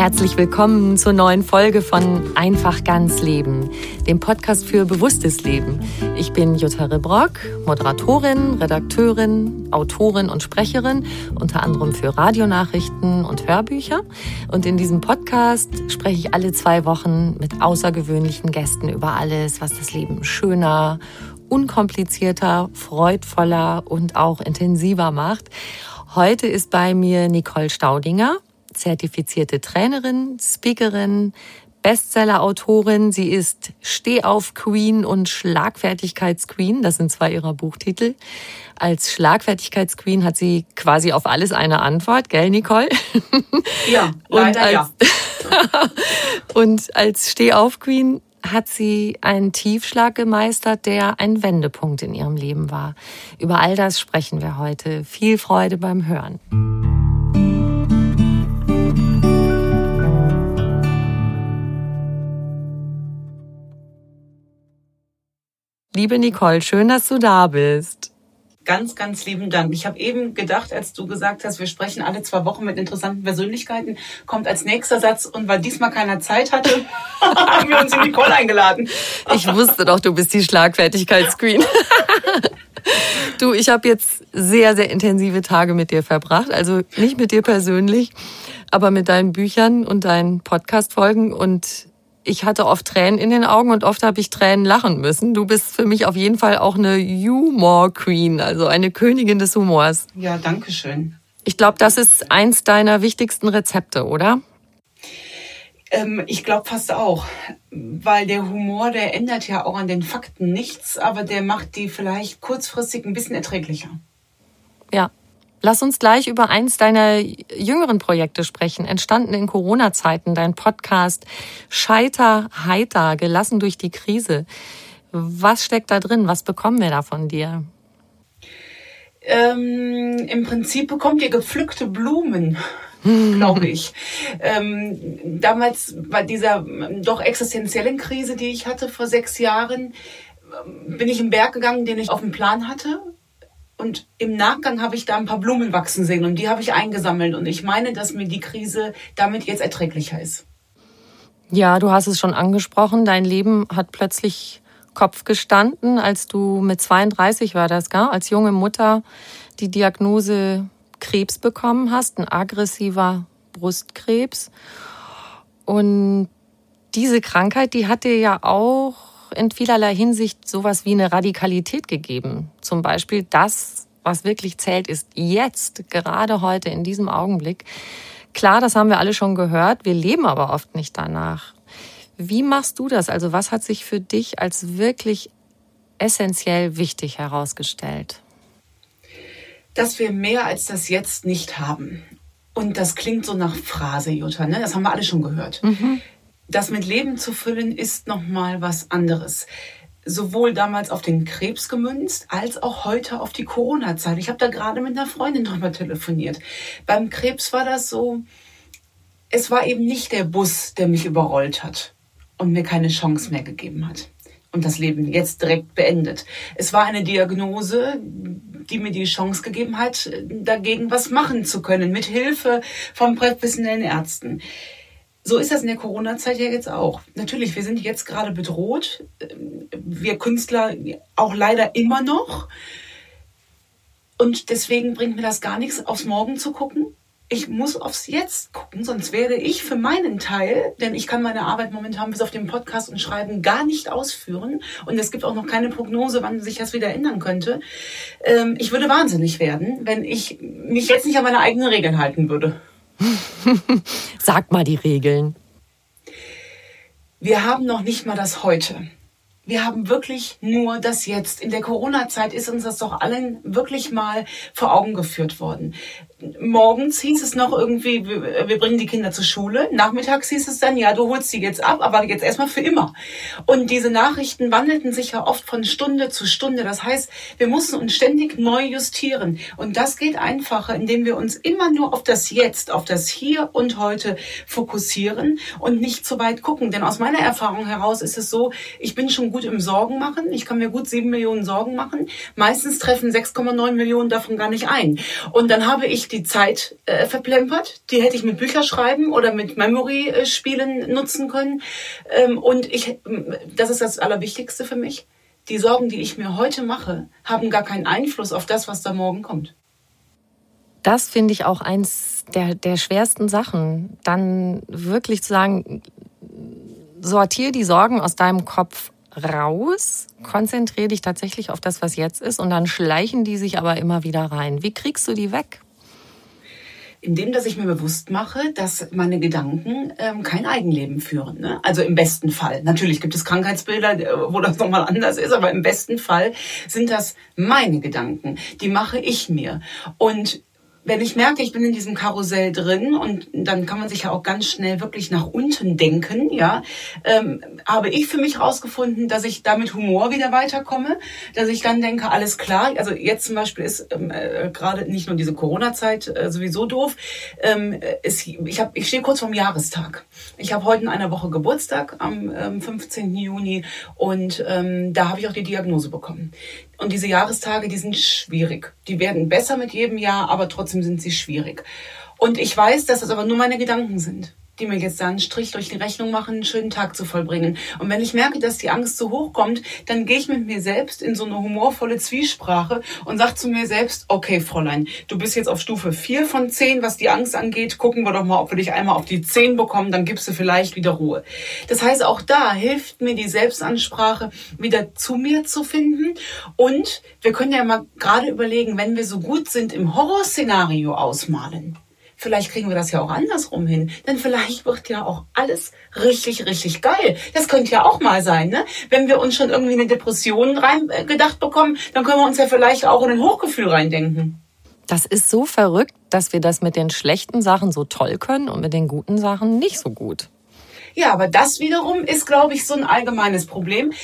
Herzlich willkommen zur neuen Folge von Einfach ganz Leben, dem Podcast für bewusstes Leben. Ich bin Jutta Rebrock, Moderatorin, Redakteurin, Autorin und Sprecherin, unter anderem für Radionachrichten und Hörbücher. Und in diesem Podcast spreche ich alle 2 Wochen mit außergewöhnlichen Gästen über alles, was das Leben schöner, unkomplizierter, freudvoller und auch intensiver macht. Heute ist bei mir Nicole Staudinger, zertifizierte Trainerin, Speakerin, Bestseller-Autorin. Sie ist Stehauf-Queen und Schlagfertigkeits-Queen. Das sind 2 ihrer Buchtitel. Als Schlagfertigkeits-Queen hat sie quasi auf alles eine Antwort, gell, Nicole? Ja, leider ja. Und als Stehauf-Queen hat sie einen Tiefschlag gemeistert, der ein Wendepunkt in ihrem Leben war. Über all das sprechen wir heute. Viel Freude beim Hören. Liebe Nicole, schön, dass du da bist. Ganz, ganz lieben Dank. Ich habe eben gedacht, als du gesagt hast, wir sprechen alle 2 Wochen mit interessanten Persönlichkeiten, kommt als nächster Satz, und weil diesmal keiner Zeit hatte, haben wir uns die Nicole eingeladen. Ich wusste doch, du bist die Schlagfertigkeitsqueen. Du, ich habe jetzt sehr, sehr intensive Tage mit dir verbracht. Also nicht mit dir persönlich, aber mit deinen Büchern und deinen Podcast-Folgen. Und ich hatte oft Tränen in den Augen und oft habe ich Tränen lachen müssen. Du bist für mich auf jeden Fall auch eine Humor Queen, also eine Königin des Humors. Ja, danke schön. Ich glaube, das ist eins deiner wichtigsten Rezepte, oder? Ich glaube fast auch, weil der Humor, der ändert ja auch an den Fakten nichts, aber der macht die vielleicht kurzfristig ein bisschen erträglicher. Ja. Lass uns gleich über eins deiner jüngeren Projekte sprechen, entstanden in Corona-Zeiten, dein Podcast Scheiter heiter, gelassen durch die Krise. Was steckt da drin? Was bekommen wir da von dir? Im Prinzip bekommt ihr gepflückte Blumen, glaube ich. Damals bei dieser doch existenziellen Krise, die ich hatte vor 6 Jahren, bin ich einen Berg gegangen, den ich auf dem Plan hatte. Und im Nachgang habe ich da ein paar Blumen wachsen sehen und die habe ich eingesammelt. Und ich meine, dass mir die Krise damit jetzt erträglicher ist. Ja, du hast es schon angesprochen. Dein Leben hat plötzlich Kopf gestanden, als du mit 32 war das, gell? Als junge Mutter die Diagnose Krebs bekommen hast, ein aggressiver Brustkrebs. Und diese Krankheit, die hat dir ja auch in vielerlei Hinsicht sowas wie eine Radikalität gegeben. Zum Beispiel das, was wirklich zählt, ist jetzt, gerade heute, in diesem Augenblick. Klar, das haben wir alle schon gehört, wir leben aber oft nicht danach. Wie machst du das? Also was hat sich für dich als wirklich essentiell wichtig herausgestellt? Dass wir mehr als das Jetzt nicht haben. Und das klingt so nach Phrase, Jutta, ne? Das haben wir alle schon gehört. Das mit Leben zu füllen ist nochmal was anderes. Sowohl damals auf den Krebs gemünzt, als auch heute auf die Corona-Zeit. Ich habe da gerade mit einer Freundin drüber telefoniert. Beim Krebs war das so, es war eben nicht der Bus, der mich überrollt hat und mir keine Chance mehr gegeben hat und das Leben jetzt direkt beendet. Es war eine Diagnose, die mir die Chance gegeben hat, dagegen was machen zu können, mit Hilfe von professionellen Ärzten. So ist das in der Corona-Zeit ja jetzt auch. Natürlich, wir sind jetzt gerade bedroht. Wir Künstler auch leider immer noch. Und deswegen bringt mir das gar nichts, aufs Morgen zu gucken. Ich muss aufs Jetzt gucken, sonst werde ich für meinen Teil, denn ich kann meine Arbeit momentan bis auf den Podcast und Schreiben gar nicht ausführen. Und es gibt auch noch keine Prognose, wann sich das wieder ändern könnte. Ich würde wahnsinnig werden, wenn ich mich jetzt nicht an meine eigenen Regeln halten würde. Sag mal die Regeln. Wir haben noch nicht mal das Heute. Wir haben wirklich nur das Jetzt. In der Corona-Zeit ist uns das doch allen wirklich mal vor Augen geführt worden. Morgens hieß es noch irgendwie, wir bringen die Kinder zur Schule. Nachmittags hieß es dann, ja, du holst sie jetzt ab, aber jetzt erstmal für immer. Und diese Nachrichten wandelten sich ja oft von Stunde zu Stunde. Das heißt, wir mussten uns ständig neu justieren. Und das geht einfacher, indem wir uns immer nur auf das Jetzt, auf das Hier und Heute fokussieren und nicht zu weit gucken. Denn aus meiner Erfahrung heraus ist es so, ich bin schon gut im Sorgen machen. Ich kann mir gut 7 Millionen Sorgen machen. Meistens treffen 6,9 Millionen davon gar nicht ein. Und dann habe ich die Zeit verplempert. Die hätte ich mit Bücherschreiben oder mit Memory-Spielen nutzen können. Und das ist das Allerwichtigste für mich. Die Sorgen, die ich mir heute mache, haben gar keinen Einfluss auf das, was da morgen kommt. Das finde ich auch eins der schwersten Sachen. Dann wirklich zu sagen, sortier die Sorgen aus deinem Kopf raus, konzentriere dich tatsächlich auf das, was jetzt ist und dann schleichen die sich aber immer wieder rein. Wie kriegst du die weg? Indem, dass ich mir bewusst mache, dass meine Gedanken kein Eigenleben führen. Ne? Also im besten Fall. Natürlich gibt es Krankheitsbilder, wo das nochmal anders ist, aber im besten Fall sind das meine Gedanken. Die mache ich mir. Und wenn ich merke, ich bin in diesem Karussell drin und dann kann man sich ja auch ganz schnell wirklich nach unten denken, ja, habe ich für mich rausgefunden, dass ich da mit Humor wieder weiterkomme, dass ich dann denke, alles klar, also jetzt zum Beispiel ist gerade nicht nur diese Corona-Zeit sowieso doof, ich stehe kurz vorm Jahrestag. Ich habe heute in einer Woche Geburtstag am 15. Juni und da habe ich auch die Diagnose bekommen. Und diese Jahrestage, die sind schwierig. Die werden besser mit jedem Jahr, aber trotzdem sind sie schwierig. Und ich weiß, dass das aber nur meine Gedanken sind, die mir jetzt da einen Strich durch die Rechnung machen, einen schönen Tag zu vollbringen. Und wenn ich merke, dass die Angst zu hoch kommt, dann gehe ich mit mir selbst in so eine humorvolle Zwiesprache und sage zu mir selbst, okay, Fräulein, du bist jetzt auf Stufe 4 von 10, was die Angst angeht. Gucken wir doch mal, ob wir dich einmal auf die 10 bekommen, dann gibst du vielleicht wieder Ruhe. Das heißt, auch da hilft mir die Selbstansprache, wieder zu mir zu finden. Und wir können ja mal gerade überlegen, wenn wir so gut sind im Horrorszenario ausmalen, vielleicht kriegen wir das ja auch andersrum hin. Denn vielleicht wird ja auch alles richtig, richtig geil. Das könnte ja auch mal sein, ne? Wenn wir uns schon irgendwie eine Depression gedacht bekommen, dann können wir uns ja vielleicht auch in ein Hochgefühl reindenken. Das ist so verrückt, dass wir das mit den schlechten Sachen so toll können und mit den guten Sachen nicht so gut. Ja, aber das wiederum ist, glaube ich, so ein allgemeines Problem.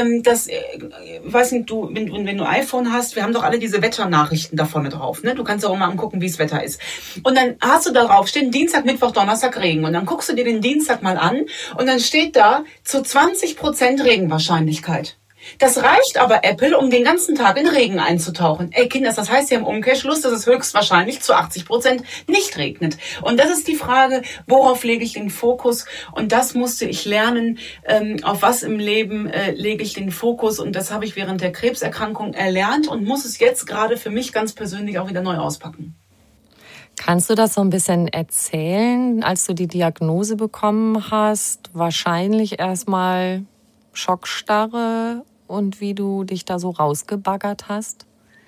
Weiß nicht, wenn du iPhone hast, wir haben doch alle diese Wetternachrichten da vorne drauf. Ne? Du kannst auch immer angucken, wie das Wetter ist. Und dann hast du da drauf stehen Dienstag, Mittwoch, Donnerstag Regen. Und dann guckst du dir den Dienstag mal an und dann steht da zu 20% Regenwahrscheinlichkeit. Das reicht aber Apple, um den ganzen Tag in Regen einzutauchen. Ey Kinders, das heißt ja im Umkehrschluss, dass es höchstwahrscheinlich zu 80% nicht regnet. Und das ist die Frage, worauf lege ich den Fokus? Und das musste ich lernen, auf was im Leben lege ich den Fokus. Und das habe ich während der Krebserkrankung erlernt und muss es jetzt gerade für mich ganz persönlich auch wieder neu auspacken. Kannst du das so ein bisschen erzählen, als du die Diagnose bekommen hast? Wahrscheinlich erstmal Schockstarre und wie du dich da so rausgebaggert hast?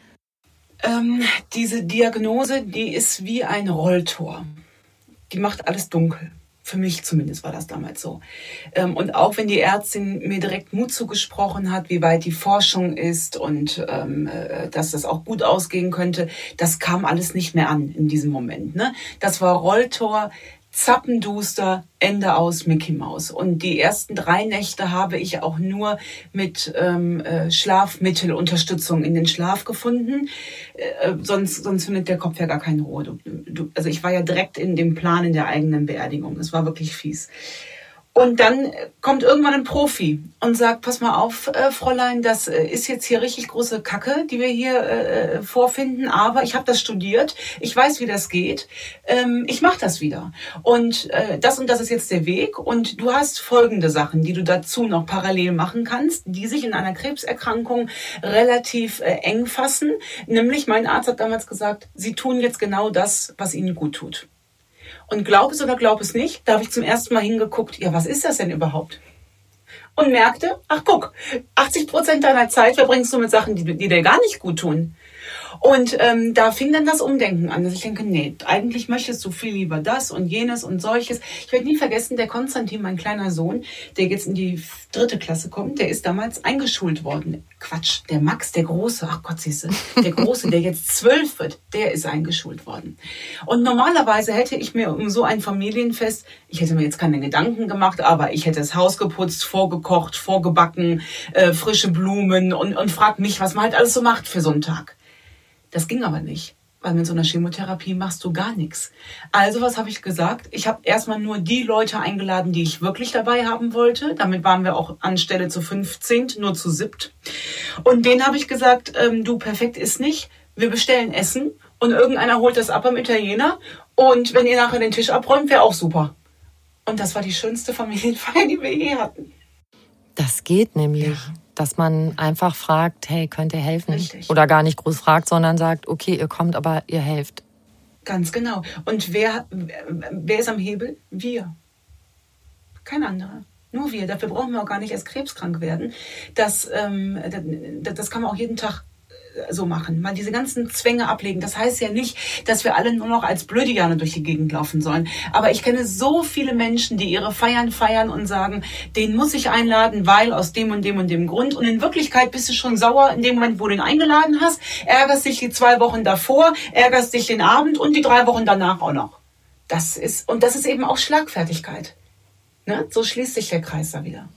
Diese Diagnose, die ist wie ein Rolltor. Die macht alles dunkel. Für mich zumindest war das damals so. Und auch wenn die Ärztin mir direkt Mut zugesprochen hat, wie weit die Forschung ist und dass das auch gut ausgehen könnte, das kam alles nicht mehr an in diesem Moment. Ne? Das war Rolltor, zappenduster, Ende aus, Mickey Maus. Und die ersten 3 Nächte habe ich auch nur mit Schlafmittelunterstützung in den Schlaf gefunden. Sonst findet der Kopf ja gar keine Ruhe. Also ich war ja direkt in dem Plan in der eigenen Beerdigung. Es war wirklich fies. Und dann kommt irgendwann ein Profi und sagt, pass mal auf, Fräulein, das ist jetzt hier richtig große Kacke, die wir hier vorfinden, aber ich habe das studiert, ich weiß, wie das geht, ich mache das wieder. Und das ist jetzt der Weg und du hast folgende Sachen, die du dazu noch parallel machen kannst, die sich in einer Krebserkrankung relativ eng fassen. Nämlich, mein Arzt hat damals gesagt, Sie tun jetzt genau das, was Ihnen gut tut. Und glaub es oder glaub es nicht, da habe ich zum ersten Mal hingeguckt, ja, was ist das denn überhaupt? Und merkte, ach guck, 80% deiner Zeit verbringst du mit Sachen, die dir gar nicht gut tun. Und da fing dann das Umdenken an, dass ich denke, nee, eigentlich möchtest du viel lieber das und jenes und solches. Ich werde nie vergessen, der Konstantin, mein kleiner Sohn, der jetzt in die 3. Klasse kommt, der ist damals eingeschult worden. Quatsch, der Max, der Große, ach Gott, siehste, der Große, der jetzt 12 wird, der ist eingeschult worden. Und normalerweise hätte ich mir um so ein Familienfest, ich hätte mir jetzt keine Gedanken gemacht, aber ich hätte das Haus geputzt, vorgekocht, vorgebacken, frische Blumen und frag mich, was man halt alles so macht für so einen Tag. Das ging aber nicht. Weil mit so einer Chemotherapie machst du gar nichts. Also was habe ich gesagt? Ich habe erstmal nur die Leute eingeladen, die ich wirklich dabei haben wollte. Damit waren wir auch anstelle zu 15, nur zu 7. Und denen habe ich gesagt, du, perfekt ist nicht. Wir bestellen Essen und irgendeiner holt das ab am Italiener. Und wenn ihr nachher den Tisch abräumt, wäre auch super. Und das war die schönste Familienfeier, die wir je hatten. Das geht nämlich. Ja. Dass man einfach fragt, hey, könnt ihr helfen? Richtig. Oder gar nicht groß fragt, sondern sagt, okay, ihr kommt, aber ihr helft. Ganz genau. Und wer ist am Hebel? Wir. Kein anderer. Nur wir. Dafür brauchen wir auch gar nicht erst krebskrank werden. Das kann man auch jeden Tag so machen. Mal diese ganzen Zwänge ablegen. Das heißt ja nicht, dass wir alle nur noch als Blödiane durch die Gegend laufen sollen. Aber ich kenne so viele Menschen, die ihre Feiern feiern und sagen, den muss ich einladen, weil aus dem und dem und dem Grund. Und in Wirklichkeit bist du schon sauer in dem Moment, wo du ihn eingeladen hast, ärgerst dich die 2 Wochen davor, ärgerst dich den Abend und die 3 Wochen danach auch noch. Das ist eben auch Schlagfertigkeit. Ne? So schließt sich der Kreis da wieder.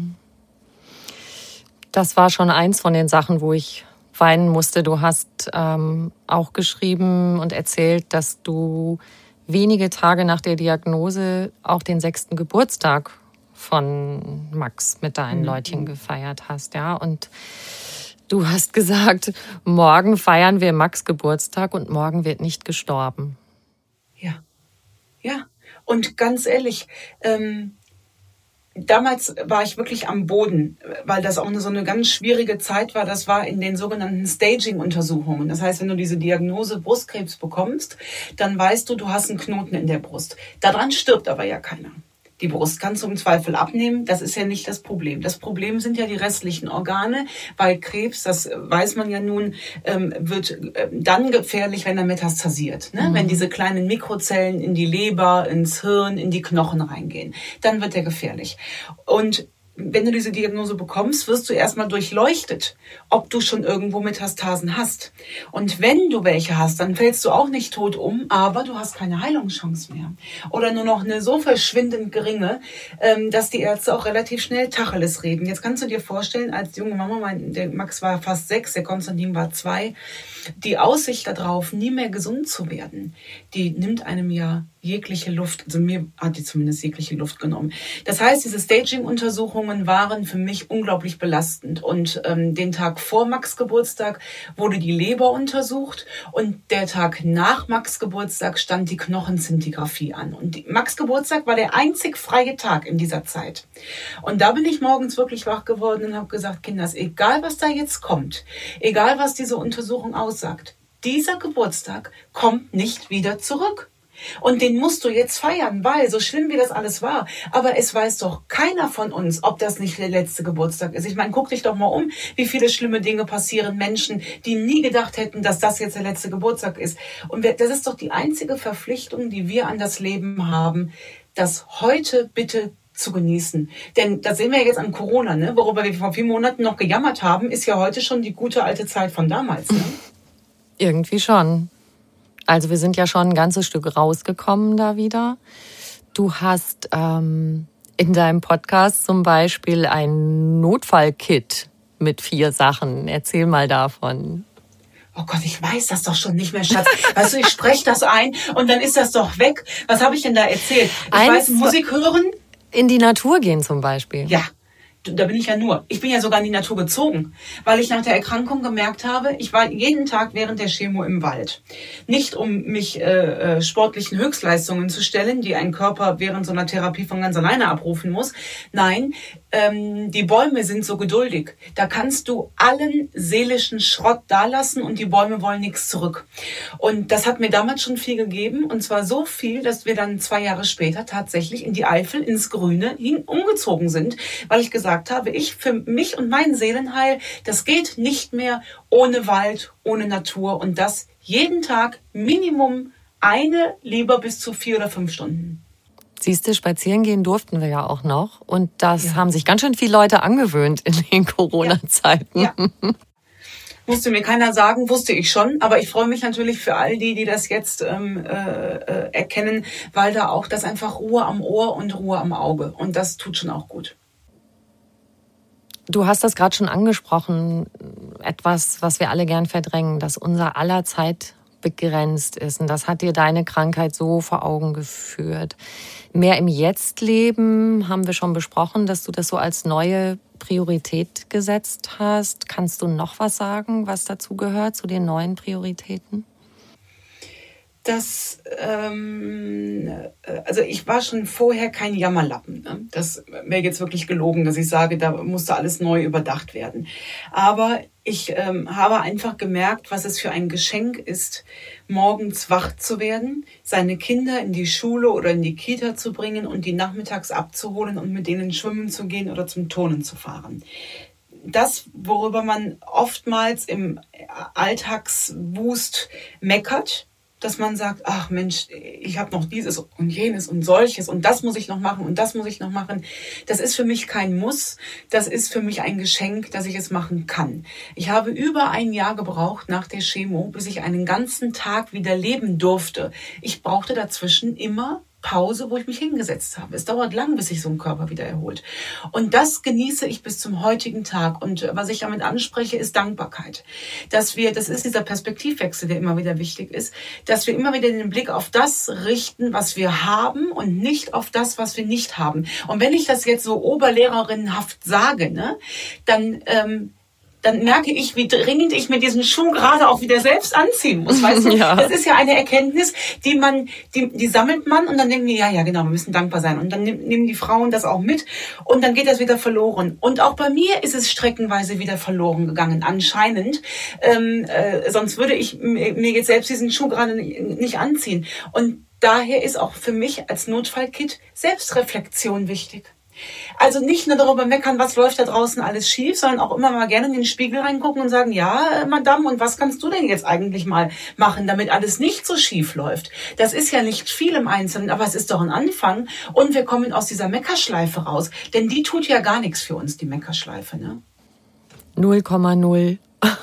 Das war schon eins von den Sachen, wo ich weinen musste. Du hast auch geschrieben und erzählt, dass du wenige Tage nach der Diagnose auch den 6. Geburtstag von Max mit deinen Leutchen gefeiert hast, ja. Und du hast gesagt, morgen feiern wir Max Geburtstag und morgen wird nicht gestorben. Ja. Und ganz ehrlich, damals war ich wirklich am Boden, weil das auch so eine ganz schwierige Zeit war. Das war in den sogenannten Staging-Untersuchungen. Das heißt, wenn du diese Diagnose Brustkrebs bekommst, dann weißt du, du hast einen Knoten in der Brust. Daran stirbt aber ja keiner. Die Brust kannst du im Zweifel abnehmen, das ist ja nicht das Problem. Das Problem sind ja die restlichen Organe, weil Krebs, das weiß man ja nun, wird dann gefährlich, wenn er metastasiert. Ne? Wenn diese kleinen Mikrozellen in die Leber, ins Hirn, in die Knochen reingehen, dann wird er gefährlich. Und wenn du diese Diagnose bekommst, wirst du erstmal durchleuchtet, ob du schon irgendwo Metastasen hast. Und wenn du welche hast, dann fällst du auch nicht tot um, aber du hast keine Heilungschance mehr. Oder nur noch eine so verschwindend geringe, dass die Ärzte auch relativ schnell Tacheles reden. Jetzt kannst du dir vorstellen, als junge Mama, der Max war fast 6, der Konstantin war 2, die Aussicht darauf, nie mehr gesund zu werden, die nimmt einem ja jegliche Luft, also mir hat die zumindest jegliche Luft genommen. Das heißt, diese Staging-Untersuchungen waren für mich unglaublich belastend. Und den Tag vor Max Geburtstag wurde die Leber untersucht und der Tag nach Max Geburtstag stand die Knochenzintigraphie an. Und Max Geburtstag war der einzig freie Tag in dieser Zeit. Und da bin ich morgens wirklich wach geworden und habe gesagt, Kinders, egal was da jetzt kommt, egal was diese Untersuchung aussagt, dieser Geburtstag kommt nicht wieder zurück. Und den musst du jetzt feiern, weil so schlimm wie das alles war, aber es weiß doch keiner von uns, ob das nicht der letzte Geburtstag ist. Ich meine, guck dich doch mal um, wie viele schlimme Dinge passieren Menschen, die nie gedacht hätten, dass das jetzt der letzte Geburtstag ist. Und das ist doch die einzige Verpflichtung, die wir an das Leben haben, das heute bitte zu genießen. Denn das sehen wir jetzt an Corona, ne? Worüber wir vor 4 Monaten noch gejammert haben, ist ja heute schon die gute alte Zeit von damals. Ne? Irgendwie schon. Also wir sind ja schon ein ganzes Stück rausgekommen da wieder. Du hast in deinem Podcast zum Beispiel ein Notfallkit mit 4 Sachen. Erzähl mal davon. Oh Gott, ich weiß das doch schon nicht mehr, Schatz. Weißt du, ich spreche das ein und dann ist das doch weg. Was habe ich denn da erzählt? Ich weiß, Musik hören. In die Natur gehen zum Beispiel. Ja. Da bin ich ja nur. Ich bin ja sogar in die Natur gezogen, weil ich nach der Erkrankung gemerkt habe, ich war jeden Tag während der Chemo im Wald. Nicht, um mich sportlichen Höchstleistungen zu stellen, die ein Körper während so einer Therapie von ganz alleine abrufen muss. Nein, die Bäume sind so geduldig. Da kannst du allen seelischen Schrott dalassen und die Bäume wollen nichts zurück. Und das hat mir damals schon viel gegeben. Und zwar so viel, dass wir dann 2 Jahre später tatsächlich in die Eifel, ins Grüne umgezogen sind, weil ich gesagt habe, für mich und mein Seelenheil, das geht nicht mehr ohne Wald, ohne Natur und das jeden Tag Minimum lieber bis zu 4 oder 5 Stunden. Siehst du, spazieren gehen durften wir ja auch noch und das haben sich ganz schön viele Leute angewöhnt in den Corona-Zeiten. Ja. Musste mir keiner sagen, wusste ich schon, aber ich freue mich natürlich für all die das jetzt erkennen, weil da auch das einfach Ruhe am Ohr und Ruhe am Auge und das tut schon auch gut. Du hast das gerade schon angesprochen, etwas, was wir alle gern verdrängen, dass unser aller Zeit begrenzt ist. Und das hat dir deine Krankheit so vor Augen geführt. Mehr im Jetzt leben haben wir schon besprochen, dass du das so als neue Priorität gesetzt hast. Kannst du noch was sagen, was dazu gehört, zu den neuen Prioritäten? Also ich war schon vorher kein Jammerlappen. Ne? Das wäre jetzt wirklich gelogen, dass ich sage, da musste alles neu überdacht werden. Aber ich habe einfach gemerkt, was es für ein Geschenk ist, morgens wach zu werden, seine Kinder in die Schule oder in die Kita zu bringen und die nachmittags abzuholen und mit denen schwimmen zu gehen oder zum Turnen zu fahren. Das, worüber man oftmals im Alltagswust meckert, dass man sagt, ach Mensch, ich habe noch dieses und jenes und solches und das muss ich noch machen und das muss ich noch machen. Das ist für mich kein Muss, das ist für mich ein Geschenk, dass ich es machen kann. Ich habe über ein Jahr gebraucht nach der Chemo, bis ich einen ganzen Tag wieder leben durfte. Ich brauchte dazwischen immer Pause, wo ich mich hingesetzt habe. Es dauert lang, bis sich so ein Körper wieder erholt. Und das genieße ich bis zum heutigen Tag. Und was ich damit anspreche, ist Dankbarkeit. Das ist dieser Perspektivwechsel, der immer wieder wichtig ist, dass wir immer wieder den Blick auf das richten, was wir haben und nicht auf das, was wir nicht haben. Und wenn ich das jetzt so oberlehrerinnenhaft sage, ne, dann merke ich, wie dringend ich mir diesen Schuh gerade auch wieder selbst anziehen muss. Weißt du? Ja. Das ist ja eine Erkenntnis, die sammelt man und dann denken wir, ja, genau, wir müssen dankbar sein. Und dann nehmen die Frauen das auch mit und dann geht das wieder verloren. Und auch bei mir ist es streckenweise wieder verloren gegangen, anscheinend. Sonst würde ich mir jetzt selbst diesen Schuh gerade nicht anziehen. Und daher ist auch für mich als Notfallkit Selbstreflexion wichtig. Also nicht nur darüber meckern, was läuft da draußen alles schief, sondern auch immer mal gerne in den Spiegel reingucken und sagen, ja, Madame, und was kannst du denn jetzt eigentlich mal machen, damit alles nicht so schief läuft? Das ist ja nicht viel im Einzelnen, aber es ist doch ein Anfang und wir kommen aus dieser Meckerschleife raus, denn die tut ja gar nichts für uns, die Meckerschleife, ne? 0,0.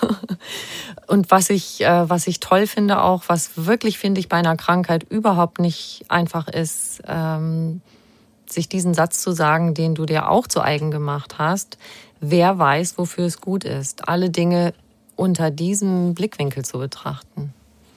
Und was ich toll finde auch, was wirklich, finde ich, bei einer Krankheit überhaupt nicht einfach ist, sich diesen Satz zu sagen, den du dir auch zu eigen gemacht hast, wer weiß, wofür es gut ist, alle Dinge unter diesem Blickwinkel zu betrachten.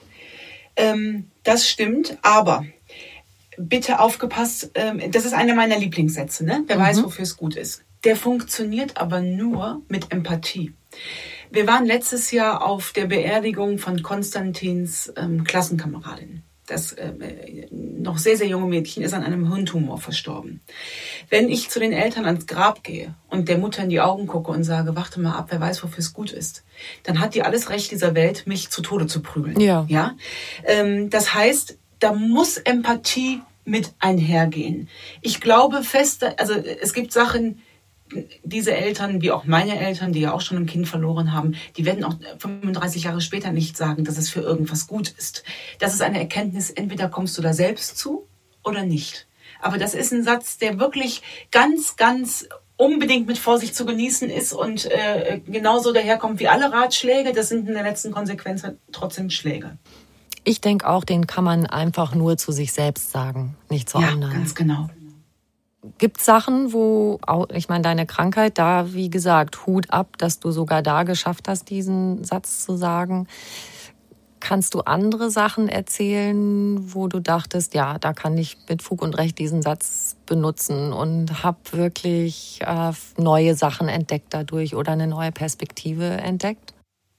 Das stimmt, aber bitte aufgepasst, das ist einer meiner Lieblingssätze, ne? Wer weiß, wofür es gut ist. Der funktioniert aber nur mit Empathie. Wir waren letztes Jahr auf der Beerdigung von Konstantins Klassenkameradin. Das noch sehr, sehr junge Mädchen ist an einem Hirntumor verstorben. Wenn ich zu den Eltern ans Grab gehe und der Mutter in die Augen gucke und sage, warte mal ab, wer weiß, wofür es gut ist, dann hat die alles Recht dieser Welt, mich zu Tode zu prügeln. Ja? Das heißt, da muss Empathie mit einhergehen. Ich glaube fest, also es gibt Sachen, diese Eltern, wie auch meine Eltern, die ja auch schon ein Kind verloren haben, die werden auch 35 Jahre später nicht sagen, dass es für irgendwas gut ist. Das ist eine Erkenntnis, entweder kommst du da selbst zu oder nicht. Aber das ist ein Satz, der wirklich ganz, ganz unbedingt mit Vorsicht zu genießen ist und genauso daherkommt wie alle Ratschläge. Das sind in der letzten Konsequenz trotzdem Schläge. Ich denke auch, den kann man einfach nur zu sich selbst sagen, nicht zu anderen. Ja, ganz genau. Gibt es Sachen, wo, ich meine, deine Krankheit, da, wie gesagt, Hut ab, dass du sogar da geschafft hast, diesen Satz zu sagen. Kannst du andere Sachen erzählen, wo du dachtest, ja, da kann ich mit Fug und Recht diesen Satz benutzen und habe wirklich neue Sachen entdeckt dadurch oder eine neue Perspektive entdeckt?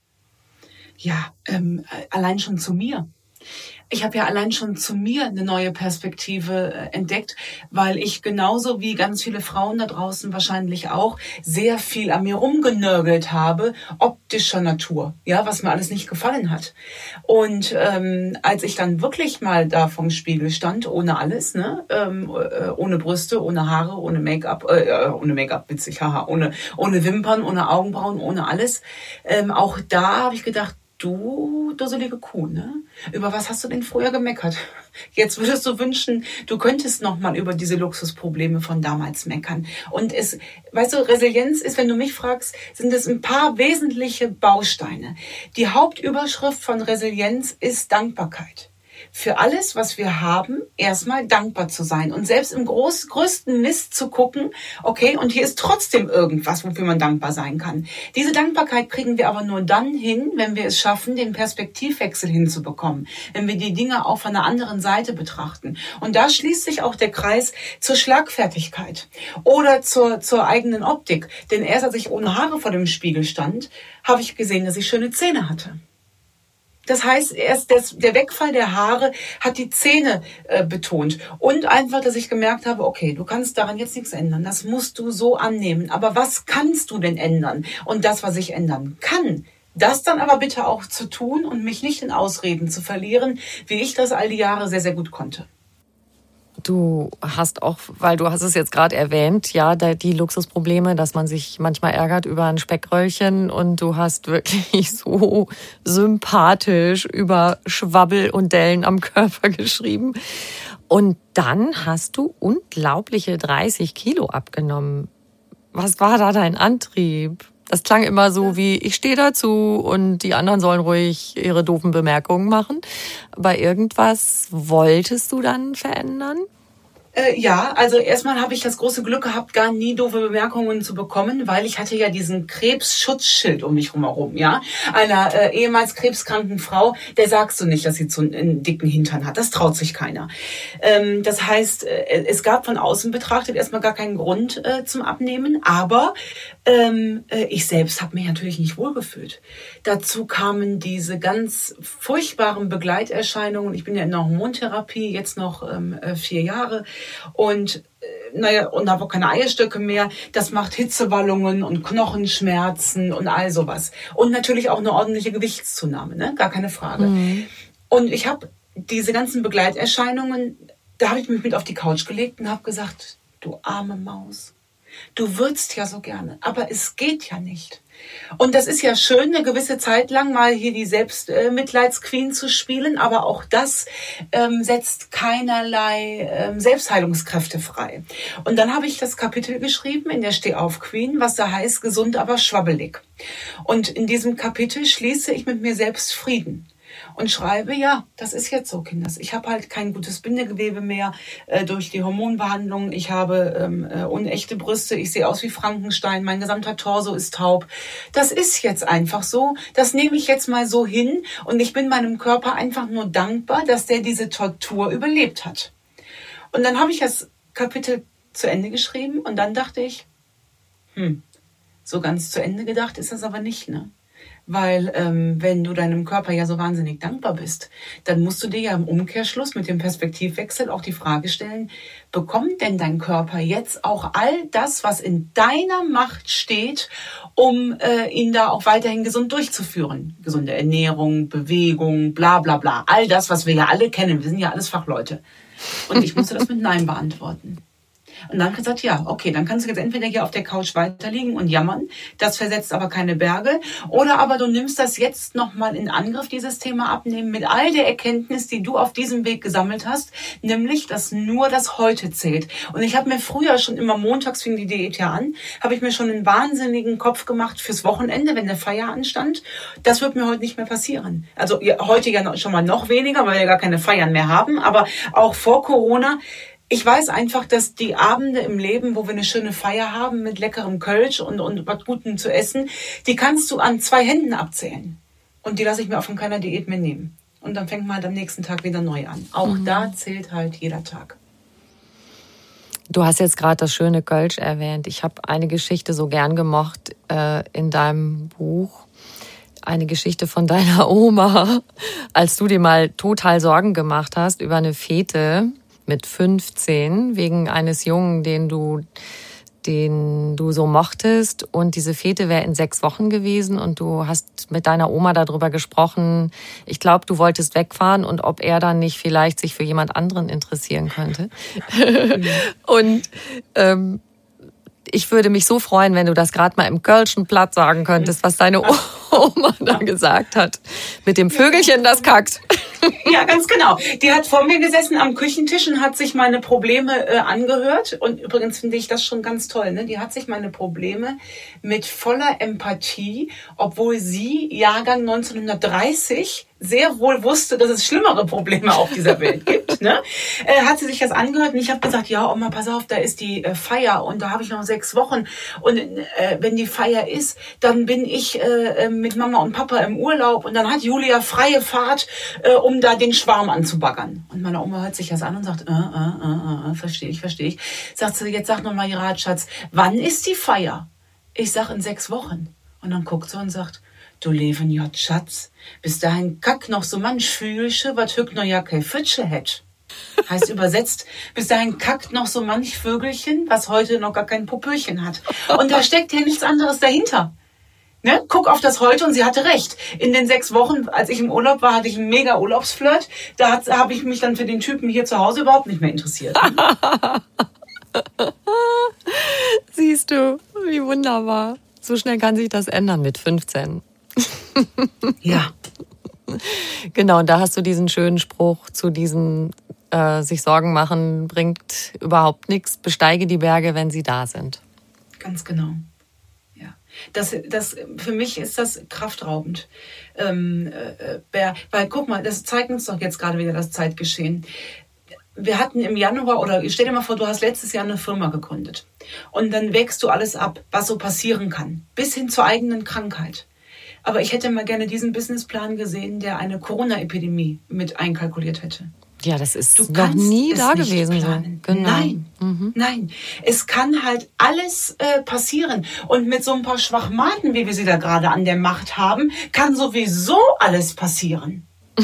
Ja, allein schon zu mir. Ich habe ja allein schon zu mir eine neue Perspektive entdeckt, weil ich genauso wie ganz viele Frauen da draußen wahrscheinlich auch sehr viel an mir rumgenörgelt habe, optischer Natur, ja, was mir alles nicht gefallen hat. Und als ich dann wirklich mal da vorm Spiegel stand, ohne alles, ne, ohne Brüste, ohne Haare, ohne Make-up, witzig, haha, ohne Wimpern, ohne Augenbrauen, ohne alles, auch da habe ich gedacht, du dusselige Kuh, ne? Über was hast du denn früher gemeckert? Jetzt würdest du wünschen, du könntest noch mal über diese Luxusprobleme von damals meckern. Und weißt du, Resilienz ist, wenn du mich fragst, sind es ein paar wesentliche Bausteine. Die Hauptüberschrift von Resilienz ist Dankbarkeit. für alles, was wir haben, erstmal dankbar zu sein und selbst im größten Mist zu gucken, okay, und hier ist trotzdem irgendwas, wofür man dankbar sein kann. Diese Dankbarkeit kriegen wir aber nur dann hin, wenn wir es schaffen, den Perspektivwechsel hinzubekommen, wenn wir die Dinge auch von der anderen Seite betrachten. Und da schließt sich auch der Kreis zur Schlagfertigkeit oder zur eigenen Optik. Denn erst als ich ohne Haare vor dem Spiegel stand, habe ich gesehen, dass ich schöne Zähne hatte. Das heißt, erst der Wegfall der Haare hat die Zähne betont. Und einfach, dass ich gemerkt habe, okay, du kannst daran jetzt nichts ändern. Das musst du so annehmen. Aber was kannst du denn ändern? Und das, was ich ändern kann, das dann aber bitte auch zu tun und mich nicht in Ausreden zu verlieren, wie ich das all die Jahre sehr, sehr gut konnte. Du hast auch, weil du hast es jetzt gerade erwähnt, ja, die Luxusprobleme, dass man sich manchmal ärgert über ein Speckröllchen und du hast wirklich so sympathisch über Schwabbel und Dellen am Körper geschrieben. Und dann hast du unglaubliche 30 Kilo abgenommen. Was war da dein Antrieb? Das klang immer so wie, ich stehe dazu und die anderen sollen ruhig ihre doofen Bemerkungen machen. Aber irgendwas wolltest du dann verändern? Ja, also erstmal habe ich das große Glück gehabt, gar nie doofe Bemerkungen zu bekommen, weil ich hatte ja diesen Krebsschutzschild um mich herum, ja. Einer ehemals krebskranken Frau, der sagst du nicht, dass sie einen dicken Hintern hat. Das traut sich keiner. Das heißt, es gab von außen betrachtet erstmal gar keinen Grund zum Abnehmen, aber ich selbst habe mich natürlich nicht wohlgefühlt. Dazu kamen diese ganz furchtbaren Begleiterscheinungen. Ich bin ja in der Hormontherapie, jetzt noch 4 Jahre. Und und habe auch keine Eierstöcke mehr. Das macht Hitzewallungen und Knochenschmerzen und all sowas. Und natürlich auch eine ordentliche Gewichtszunahme, ne? Gar keine Frage. Mhm. Und ich habe diese ganzen Begleiterscheinungen, da habe ich mich mit auf die Couch gelegt und habe gesagt, du arme Maus, du würdest ja so gerne, aber es geht ja nicht. Und das ist ja schön, eine gewisse Zeit lang mal hier die Selbstmitleidsqueen zu spielen, aber auch das setzt keinerlei Selbstheilungskräfte frei. Und dann habe ich das Kapitel geschrieben in der Stehauf-Queen, was da heißt, gesund, aber schwabbelig. Und in diesem Kapitel schließe ich mit mir selbst Frieden. Und schreibe, ja, das ist jetzt so, Kinders. Ich habe halt kein gutes Bindegewebe mehr durch die Hormonbehandlung. Ich habe unechte Brüste. Ich sehe aus wie Frankenstein. Mein gesamter Torso ist taub. Das ist jetzt einfach so. Das nehme ich jetzt mal so hin. Und ich bin meinem Körper einfach nur dankbar, dass der diese Tortur überlebt hat. Und dann habe ich das Kapitel zu Ende geschrieben. Und dann dachte ich, so ganz zu Ende gedacht ist das aber nicht, ne? Weil wenn du deinem Körper ja so wahnsinnig dankbar bist, dann musst du dir ja im Umkehrschluss mit dem Perspektivwechsel auch die Frage stellen, bekommt denn dein Körper jetzt auch all das, was in deiner Macht steht, um ihn da auch weiterhin gesund durchzuführen? Gesunde Ernährung, Bewegung, bla bla bla. All das, was wir ja alle kennen. Wir sind ja alles Fachleute. Und ich musste das mit Nein beantworten. Und dann habe ich gesagt, ja, okay, dann kannst du jetzt entweder hier auf der Couch weiterliegen und jammern, das versetzt aber keine Berge, oder aber du nimmst das jetzt nochmal in Angriff, dieses Thema Abnehmen, mit all der Erkenntnis, die du auf diesem Weg gesammelt hast, nämlich, dass nur das Heute zählt. Und ich habe mir früher schon immer, montags fing die Diät ja an, habe ich mir schon einen wahnsinnigen Kopf gemacht fürs Wochenende, wenn der Feier anstand. Das wird mir heute nicht mehr passieren. Also heute ja schon mal noch weniger, weil wir ja gar keine Feiern mehr haben, aber auch vor Corona. Ich weiß einfach, dass die Abende im Leben, wo wir eine schöne Feier haben mit leckerem Kölsch und was Gutem zu essen, die kannst du an 2 Händen abzählen. Und die lasse ich mir auch von keiner Diät mehr nehmen. Und dann fängt man halt am nächsten Tag wieder neu an. Auch da zählt halt jeder Tag. Du hast jetzt gerade das schöne Kölsch erwähnt. Ich habe eine Geschichte so gern gemocht in deinem Buch. Eine Geschichte von deiner Oma, als du dir mal total Sorgen gemacht hast über eine Fete mit 15 wegen eines Jungen, den du so mochtest, und diese Fete wäre in 6 Wochen gewesen und du hast mit deiner Oma darüber gesprochen. Ich glaube, du wolltest wegfahren und ob er dann nicht vielleicht sich für jemand anderen interessieren könnte. Und ich würde mich so freuen, wenn du das gerade mal im Kölschen Platt sagen könntest, was deine Oma da gesagt hat. Mit dem Vögelchen, das kackt. Ja, ganz genau. Die hat vor mir gesessen am Küchentisch und hat sich meine Probleme angehört. Und übrigens finde ich das schon ganz toll, ne? Die hat sich meine Probleme mit voller Empathie, obwohl sie Jahrgang 1930 sehr wohl wusste, dass es schlimmere Probleme auf dieser Welt gibt, ne, hat sie sich das angehört und ich habe gesagt, ja Oma, pass auf, da ist die Feier und da habe ich noch 6 Wochen und wenn die Feier ist, dann bin ich mit Mama und Papa im Urlaub und dann hat Julia freie Fahrt, um da den Schwarm anzubaggern. Und meine Oma hört sich das an und sagt, verstehe ich. Sagt sie, jetzt sag nochmal, Schatz, wann ist die Feier? Ich sag, in 6 Wochen. Und dann guckt sie und sagt, du leben Jott, Schatz, bis dahin kack noch so manch Vögelchen, wat hück noch ja kein Fütsche hätt. Heißt übersetzt, bis dahin kackt noch so manch Vögelchen, was heute noch gar kein Popöchen hat. Und da steckt ja nichts anderes dahinter. Ne? Guck auf das Heute und sie hatte recht. In den 6 Wochen, als ich im Urlaub war, hatte ich einen mega Urlaubsflirt. Da habe ich mich dann für den Typen hier zu Hause überhaupt nicht mehr interessiert. Siehst du, wie wunderbar. So schnell kann sich das ändern mit 15. Ja. Genau, und da hast du diesen schönen Spruch zu diesem sich Sorgen machen bringt überhaupt nichts, besteige die Berge, wenn sie da sind. Ganz genau. Ja. Das für mich ist das kraftraubend. Weil guck mal, das zeigt uns doch jetzt gerade wieder das Zeitgeschehen. Wir hatten im Januar, oder stell dir mal vor, du hast letztes Jahr eine Firma gegründet. Und dann wägst du alles ab, was so passieren kann, bis hin zur eigenen Krankheit. Aber ich hätte mal gerne diesen Businessplan gesehen, der eine Corona-Epidemie mit einkalkuliert hätte. Ja, das ist noch nie da gewesen. So. Genau. Nein. Es kann halt alles passieren. Und mit so ein paar Schwachmaten, wie wir sie da gerade an der Macht haben, kann sowieso alles passieren.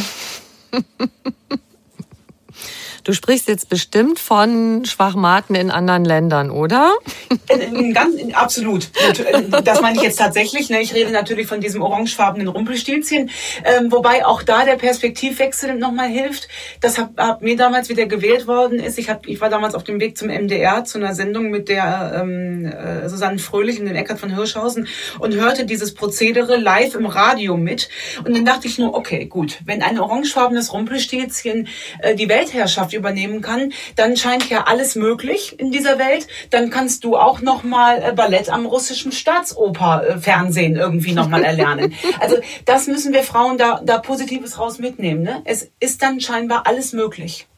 Du sprichst jetzt bestimmt von Schwachmaten in anderen Ländern, oder? Absolut. Das meine ich jetzt tatsächlich. Ich rede natürlich von diesem orangefarbenen Rumpelstilzchen. Wobei auch da der Perspektivwechsel nochmal hilft. Das hat mir damals wieder gewählt worden ist. Ich war damals auf dem Weg zum MDR zu einer Sendung mit der Susanne Fröhlich und dem Eckhard von Hirschhausen und hörte dieses Prozedere live im Radio mit. Und dann dachte ich nur, okay, gut, wenn ein orangefarbenes Rumpelstilzchen die Weltherrschaft übernehmen kann, dann scheint ja alles möglich in dieser Welt. Dann kannst du auch noch mal Ballett am russischen Staatsoper-Fernsehen irgendwie noch mal erlernen. Also das müssen wir Frauen da Positives raus mitnehmen. Ne? Es ist dann scheinbar alles möglich.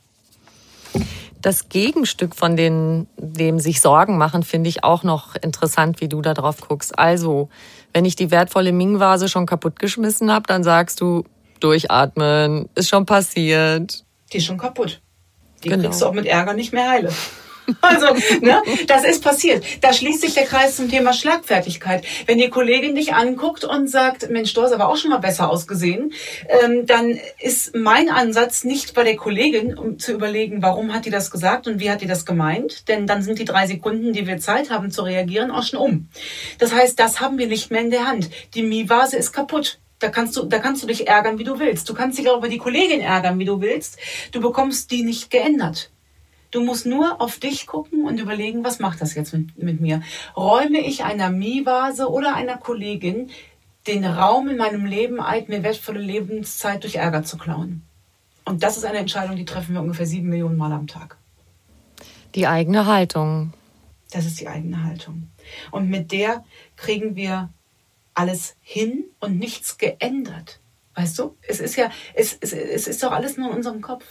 Das Gegenstück von dem sich Sorgen machen, finde ich auch noch interessant, wie du da drauf guckst. Also, wenn ich die wertvolle Ming-Vase schon kaputtgeschmissen habe, dann sagst du, durchatmen, ist schon passiert. Die ist schon kaputt. Die kriegst du auch mit Ärger nicht mehr heile. Also, das ist passiert. Da schließt sich der Kreis zum Thema Schlagfertigkeit. Wenn die Kollegin dich anguckt und sagt, Mensch, du hast aber auch schon mal besser ausgesehen, dann ist mein Ansatz nicht bei der Kollegin, um zu überlegen, warum hat die das gesagt und wie hat die das gemeint, denn dann sind die 3 Sekunden, die wir Zeit haben zu reagieren, auch schon um. Das heißt, das haben wir nicht mehr in der Hand. Die Mie-Vase ist kaputt. Da kannst du dich ärgern, wie du willst. Du kannst dich auch über die Kollegin ärgern, wie du willst. Du bekommst die nicht geändert. Du musst nur auf dich gucken und überlegen, was macht das jetzt mit mir? Räume ich einer Mie-Vase oder einer Kollegin den Raum in meinem Leben ein, mir wertvolle Lebenszeit durch Ärger zu klauen? Und das ist eine Entscheidung, die treffen wir ungefähr 7 Millionen Mal am Tag. Die eigene Haltung. Das ist die eigene Haltung. Und mit der kriegen wir alles hin und nichts geändert. Weißt du? Es ist doch alles nur in unserem Kopf.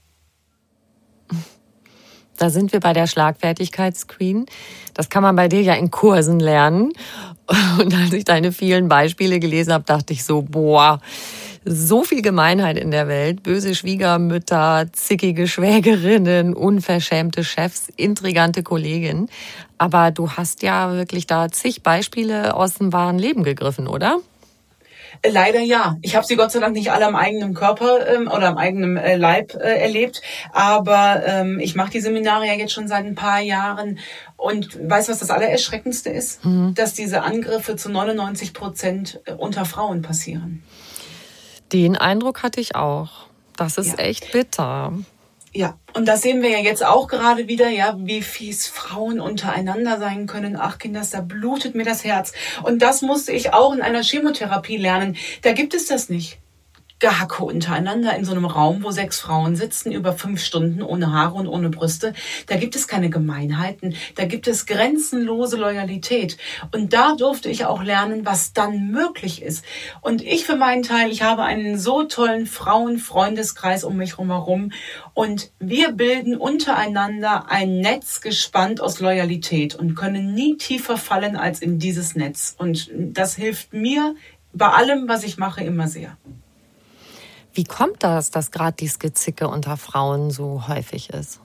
Da sind wir bei der Schlagfertigkeitsqueen. Das kann man bei dir ja in Kursen lernen. Und als ich deine vielen Beispiele gelesen habe, dachte ich so, so viel Gemeinheit in der Welt. Böse Schwiegermütter, zickige Schwägerinnen, unverschämte Chefs, intrigante Kolleginnen. Aber du hast ja wirklich da zig Beispiele aus dem wahren Leben gegriffen, oder? Leider ja. Ich habe sie Gott sei Dank nicht alle am eigenen Körper oder am eigenen Leib erlebt. Aber ich mache die Seminare ja jetzt schon seit ein paar Jahren. Und weißt du, was das Allererschreckendste ist? Dass diese Angriffe zu 99% unter Frauen passieren. Den Eindruck hatte ich auch. Das ist echt bitter. Ja, und das sehen wir ja jetzt auch gerade wieder, ja, wie fies Frauen untereinander sein können. Ach, Kinders, da blutet mir das Herz. Und das musste ich auch in einer Chemotherapie lernen. Da gibt es das nicht. Gehacke untereinander in so einem Raum, wo 6 Frauen sitzen, über 5 Stunden ohne Haare und ohne Brüste. Da gibt es keine Gemeinheiten, da gibt es grenzenlose Loyalität. Und da durfte ich auch lernen, was dann möglich ist. Und ich für meinen Teil, ich habe einen so tollen Frauenfreundeskreis um mich herum. Und wir bilden untereinander ein Netz gespannt aus Loyalität und können nie tiefer fallen als in dieses Netz. Und das hilft mir bei allem, was ich mache, immer sehr. Wie kommt das, dass gerade dieses Gezicke unter Frauen so häufig ist?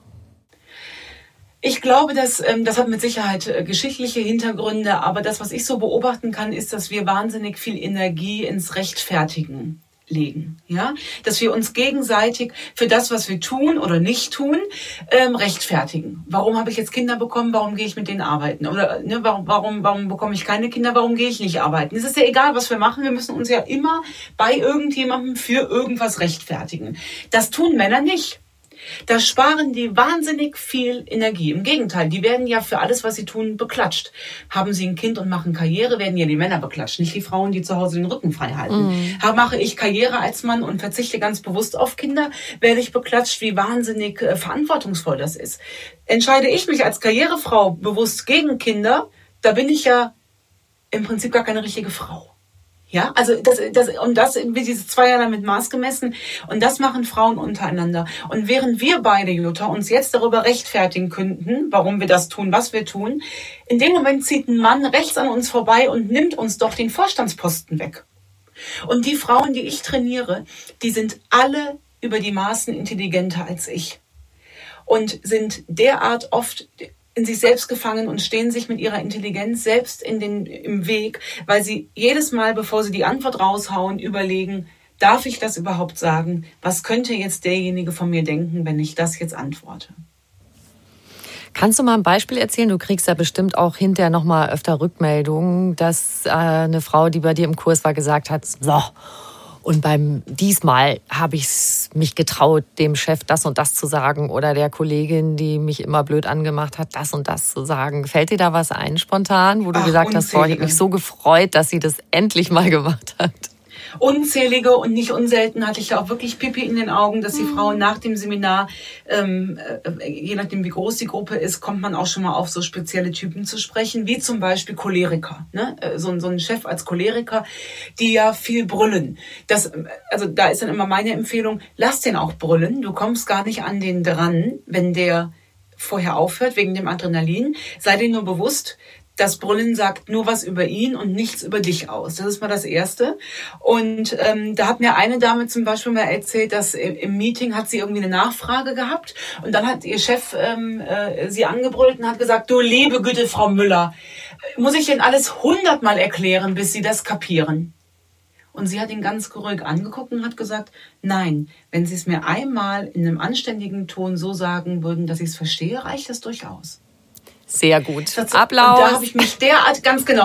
Ich glaube, das hat mit Sicherheit geschichtliche Hintergründe, aber das, was ich so beobachten kann, ist, dass wir wahnsinnig viel Energie ins Rechtfertigen legen, ja, dass wir uns gegenseitig für das, was wir tun oder nicht tun, rechtfertigen. Warum habe ich jetzt Kinder bekommen? Warum gehe ich mit denen arbeiten? Oder warum bekomme ich keine Kinder? Warum gehe ich nicht arbeiten? Es ist ja egal, was wir machen. Wir müssen uns ja immer bei irgendjemandem für irgendwas rechtfertigen. Das tun Männer nicht. Da sparen die wahnsinnig viel Energie. Im Gegenteil, die werden ja für alles, was sie tun, beklatscht. Haben sie ein Kind und machen Karriere, werden ja die Männer beklatscht, nicht die Frauen, die zu Hause den Rücken frei halten. Mache ich Karriere als Mann und verzichte ganz bewusst auf Kinder, werde ich beklatscht, wie wahnsinnig verantwortungsvoll das ist. Entscheide ich mich als Karrierefrau bewusst gegen Kinder, da bin ich ja im Prinzip gar keine richtige Frau. Ja, also das wird diese zweierlei mit Maß gemessen und das machen Frauen untereinander. Und während wir beide, Jutta, uns jetzt darüber rechtfertigen könnten, warum wir das tun, was wir tun, in dem Moment zieht ein Mann rechts an uns vorbei und nimmt uns doch den Vorstandsposten weg. Und die Frauen, die ich trainiere, die sind alle über die Maßen intelligenter als ich und sind derart oft in sich selbst gefangen und stehen sich mit ihrer Intelligenz selbst im Weg, weil sie jedes Mal, bevor sie die Antwort raushauen, überlegen, darf ich das überhaupt sagen? Was könnte jetzt derjenige von mir denken, wenn ich das jetzt antworte? Kannst du mal ein Beispiel erzählen? Du kriegst ja bestimmt auch hinterher noch mal öfter Rückmeldungen, dass eine Frau, die bei dir im Kurs war, gesagt hat, so, und diesmal habe ich mich getraut, dem Chef das und das zu sagen oder der Kollegin, die mich immer blöd angemacht hat, das und das zu sagen. Fällt dir da was ein spontan, wo du gesagt hast, ich habe mich so gefreut, dass sie das endlich mal gemacht hat? Unzählige und nicht unselten hatte ich da auch wirklich Pipi in den Augen, dass die Frauen nach dem Seminar, je nachdem wie groß die Gruppe ist, kommt man auch schon mal auf so spezielle Typen zu sprechen, wie zum Beispiel Choleriker. Ne? So ein Chef als Choleriker, die ja viel brüllen. Also da ist dann immer meine Empfehlung, lass den auch brüllen. Du kommst gar nicht an den dran, wenn der vorher aufhört, wegen dem Adrenalin. Sei dir nur bewusst, das Brüllen sagt nur was über ihn und nichts über dich aus. Das ist mal das Erste. Und da hat mir eine Dame zum Beispiel mal erzählt, dass im Meeting hat sie irgendwie eine Nachfrage gehabt und dann hat ihr Chef sie angebrüllt und hat gesagt, du liebe Güte, Frau Müller, muss ich Ihnen alles 100-mal erklären, bis Sie das kapieren? Und sie hat ihn ganz ruhig angeguckt und hat gesagt, nein, wenn Sie es mir einmal in einem anständigen Ton so sagen würden, dass ich es verstehe, reicht das durchaus. Sehr gut. Applaus. Da habe ich mich derart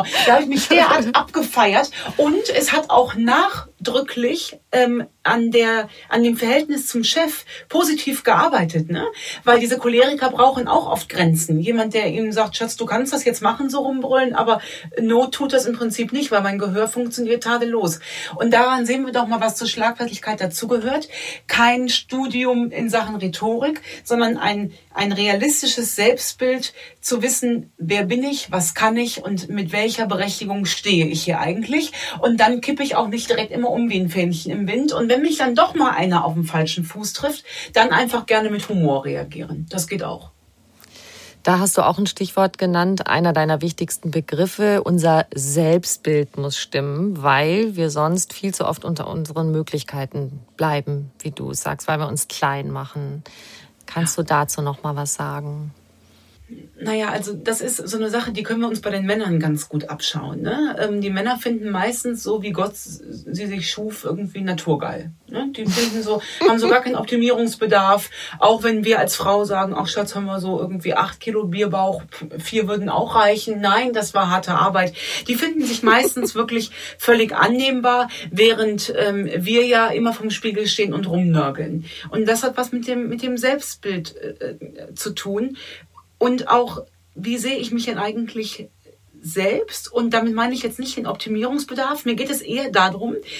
abgefeiert. Und es hat auch nachdrücklich an dem Verhältnis zum Chef positiv gearbeitet, ne? Weil diese Choleriker brauchen auch oft Grenzen. Jemand, der ihm sagt, Schatz, du kannst das jetzt machen, so rumbrüllen, aber Not tut das im Prinzip nicht, weil mein Gehör funktioniert tadellos. Und daran sehen wir doch mal, was zur Schlagfertigkeit dazugehört. Kein Studium in Sachen Rhetorik, sondern ein realistisches Selbstbild, zu wissen, wer bin ich, was kann ich und mit welcher Berechtigung stehe ich hier eigentlich. Und dann kippe ich auch nicht direkt immer um wie ein Fähnchen im Wind. Und wenn mich dann doch mal einer auf den falschen Fuß trifft, dann einfach gerne mit Humor reagieren. Das geht auch. Da hast du auch ein Stichwort genannt, einer deiner wichtigsten Begriffe. Unser Selbstbild muss stimmen, weil wir sonst viel zu oft unter unseren Möglichkeiten bleiben, wie du sagst, weil wir uns klein machen. Kannst du dazu noch mal was sagen? Naja, also das ist so eine Sache, die können wir uns bei den Männern ganz gut abschauen. Ne? Die Männer finden meistens so, wie Gott sie sich schuf, irgendwie naturgeil. Ne? Die finden so, haben so gar keinen Optimierungsbedarf. Auch wenn wir als Frau sagen, ach Schatz, haben wir so irgendwie 8 Kilo Bierbauch, 4 würden auch reichen. Nein, das war harte Arbeit. Die finden sich meistens wirklich völlig annehmbar, während wir ja immer vom Spiegel stehen und rumnörgeln. Und das hat was mit dem Selbstbild zu tun. Und auch, wie sehe ich mich denn eigentlich selbst? Und damit meine ich jetzt nicht den Optimierungsbedarf. Mir geht es eher darum,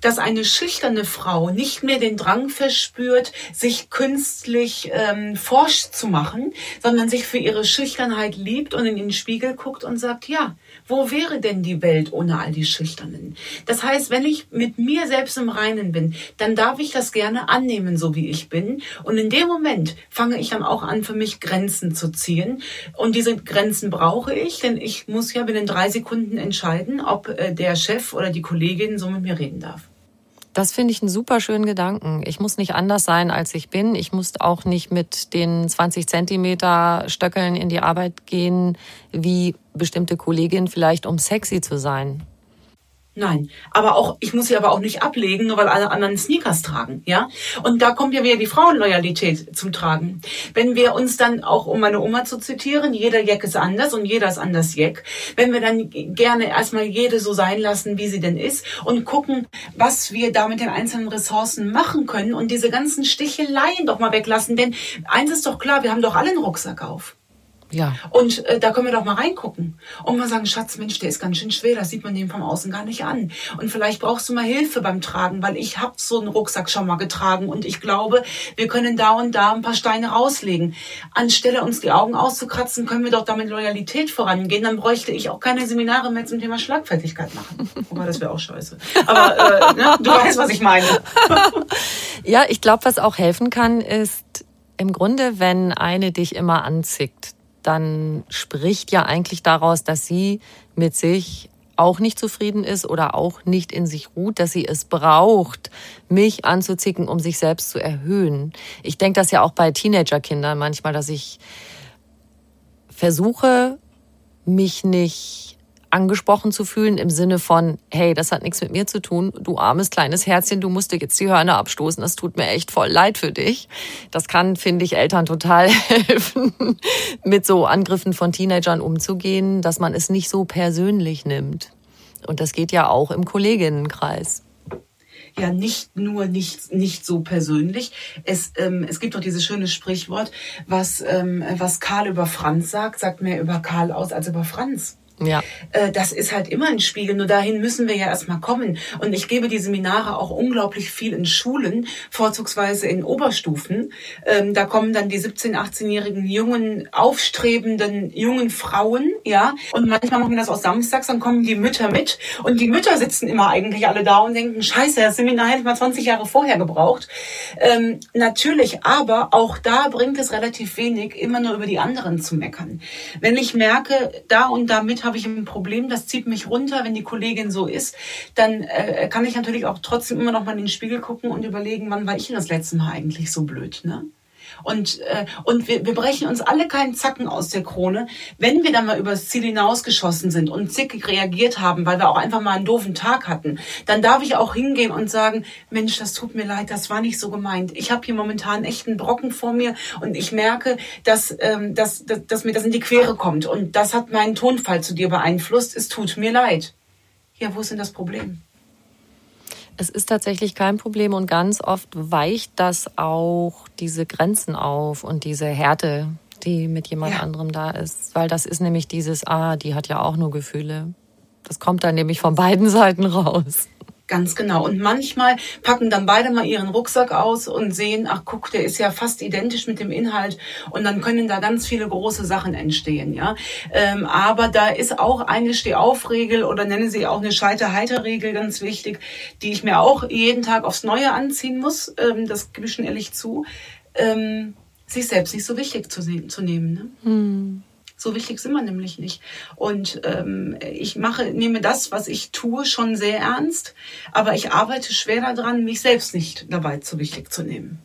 dass eine schüchterne Frau nicht mehr den Drang verspürt, sich künstlich forsch zu machen, sondern sich für ihre Schüchternheit liebt und in den Spiegel guckt und sagt, ja, wo wäre denn die Welt ohne all die Schüchternen? Das heißt, wenn ich mit mir selbst im Reinen bin, dann darf ich das gerne annehmen, so wie ich bin. Und in dem Moment fange ich dann auch an, für mich Grenzen zu ziehen. Und diese Grenzen brauche ich, denn ich muss ja binnen 3 Sekunden entscheiden, ob der Chef oder die Kollegin so mit mir reden darf. Das finde ich einen super schönen Gedanken. Ich muss nicht anders sein, als ich bin. Ich muss auch nicht mit den 20 Zentimeter Stöckeln in die Arbeit gehen, wie bestimmte Kolleginnen vielleicht, um sexy zu sein. Nein, aber auch, ich muss sie aber auch nicht ablegen, nur weil alle anderen Sneakers tragen, ja? Und da kommt ja wieder die Frauenloyalität zum Tragen. Wenn wir uns dann auch, um meine Oma zu zitieren, jeder Jack ist anders und jeder ist anders Jack. Wenn wir dann gerne erstmal jede so sein lassen, wie sie denn ist und gucken, was wir da mit den einzelnen Ressourcen machen können und diese ganzen Sticheleien doch mal weglassen. Denn eins ist doch klar, wir haben doch alle einen Rucksack auf. Ja. Und da können wir doch mal reingucken und mal sagen, Schatz, Mensch, der ist ganz schön schwer, das sieht man dem von außen gar nicht an. Und vielleicht brauchst du mal Hilfe beim Tragen, weil ich habe so einen Rucksack schon mal getragen und ich glaube, wir können da und da ein paar Steine rauslegen. Anstelle uns die Augen auszukratzen, können wir doch damit Loyalität vorangehen. Dann bräuchte ich auch keine Seminare mehr zum Thema Schlagfertigkeit machen. Wobei, das wäre auch scheiße. Aber ne, du weißt, was ich meine. Ja, ich glaube, was auch helfen kann, ist im Grunde, wenn eine dich immer anzickt, dann spricht ja eigentlich daraus, dass sie mit sich auch nicht zufrieden ist oder auch nicht in sich ruht, dass sie es braucht, mich anzuzicken, um sich selbst zu erhöhen. Ich denke das ja auch bei Teenagerkindern manchmal, dass ich versuche, mich nicht angesprochen zu fühlen im Sinne von, hey, das hat nichts mit mir zu tun, du armes kleines Herzchen, du musst dir jetzt die Hörner abstoßen, das tut mir echt voll leid für dich. Das kann, finde ich, Eltern total helfen, mit so Angriffen von Teenagern umzugehen, dass man es nicht so persönlich nimmt. Und das geht ja auch im Kolleginnenkreis. Ja, nicht so persönlich. Es gibt doch dieses schöne Sprichwort, was Karl über Franz sagt mehr über Karl aus als über Franz. Ja. Das ist halt immer ein Spiegel, nur dahin müssen wir ja erstmal kommen. Und ich gebe die Seminare auch unglaublich viel in Schulen, vorzugsweise in Oberstufen. Da kommen dann die 17-, 18-jährigen jungen, aufstrebenden jungen Frauen, ja. Und manchmal machen wir das auch samstags, dann kommen die Mütter mit. Und die Mütter sitzen immer eigentlich alle da und denken, scheiße, das Seminar hätte ich mal 20 Jahre vorher gebraucht. Natürlich, aber auch da bringt es relativ wenig, immer nur über die anderen zu meckern. Wenn ich merke, da und damit habe ich ein Problem, das zieht mich runter, wenn die Kollegin so ist, dann kann ich natürlich auch trotzdem immer noch mal in den Spiegel gucken und überlegen, wann war ich denn das letzte Mal eigentlich so blöd, ne? Und wir brechen uns alle keinen Zacken aus der Krone, wenn wir dann mal übers Ziel hinausgeschossen sind und zickig reagiert haben, weil wir auch einfach mal einen doofen Tag hatten. Dann darf ich auch hingehen und sagen, Mensch, das tut mir leid, das war nicht so gemeint. Ich habe hier momentan echt einen Brocken vor mir und ich merke, dass mir das in die Quere kommt. Und das hat meinen Tonfall zu dir beeinflusst. Es tut mir leid. Ja, wo ist denn das Problem? Es ist tatsächlich kein Problem und ganz oft weicht das auch diese Grenzen auf und diese Härte, die mit jemand anderem da ist. Weil das ist nämlich dieses, die hat ja auch nur Gefühle. Das kommt dann nämlich von beiden Seiten raus. Ganz genau. Und manchmal packen dann beide mal ihren Rucksack aus und sehen, ach guck, der ist ja fast identisch mit dem Inhalt. Und dann können da ganz viele große Sachen entstehen, ja. Aber da ist auch eine Stehaufregel oder nenne sie auch eine Scheiter-Heiter-Regel ganz wichtig, die ich mir auch jeden Tag aufs Neue anziehen muss. Das gebe ich schon ehrlich zu. Sich selbst nicht so wichtig zu nehmen, ne? So wichtig sind wir nämlich nicht. Und ich nehme das, was ich tue, schon sehr ernst. Aber ich arbeite schwer daran, mich selbst nicht dabei zu wichtig zu nehmen.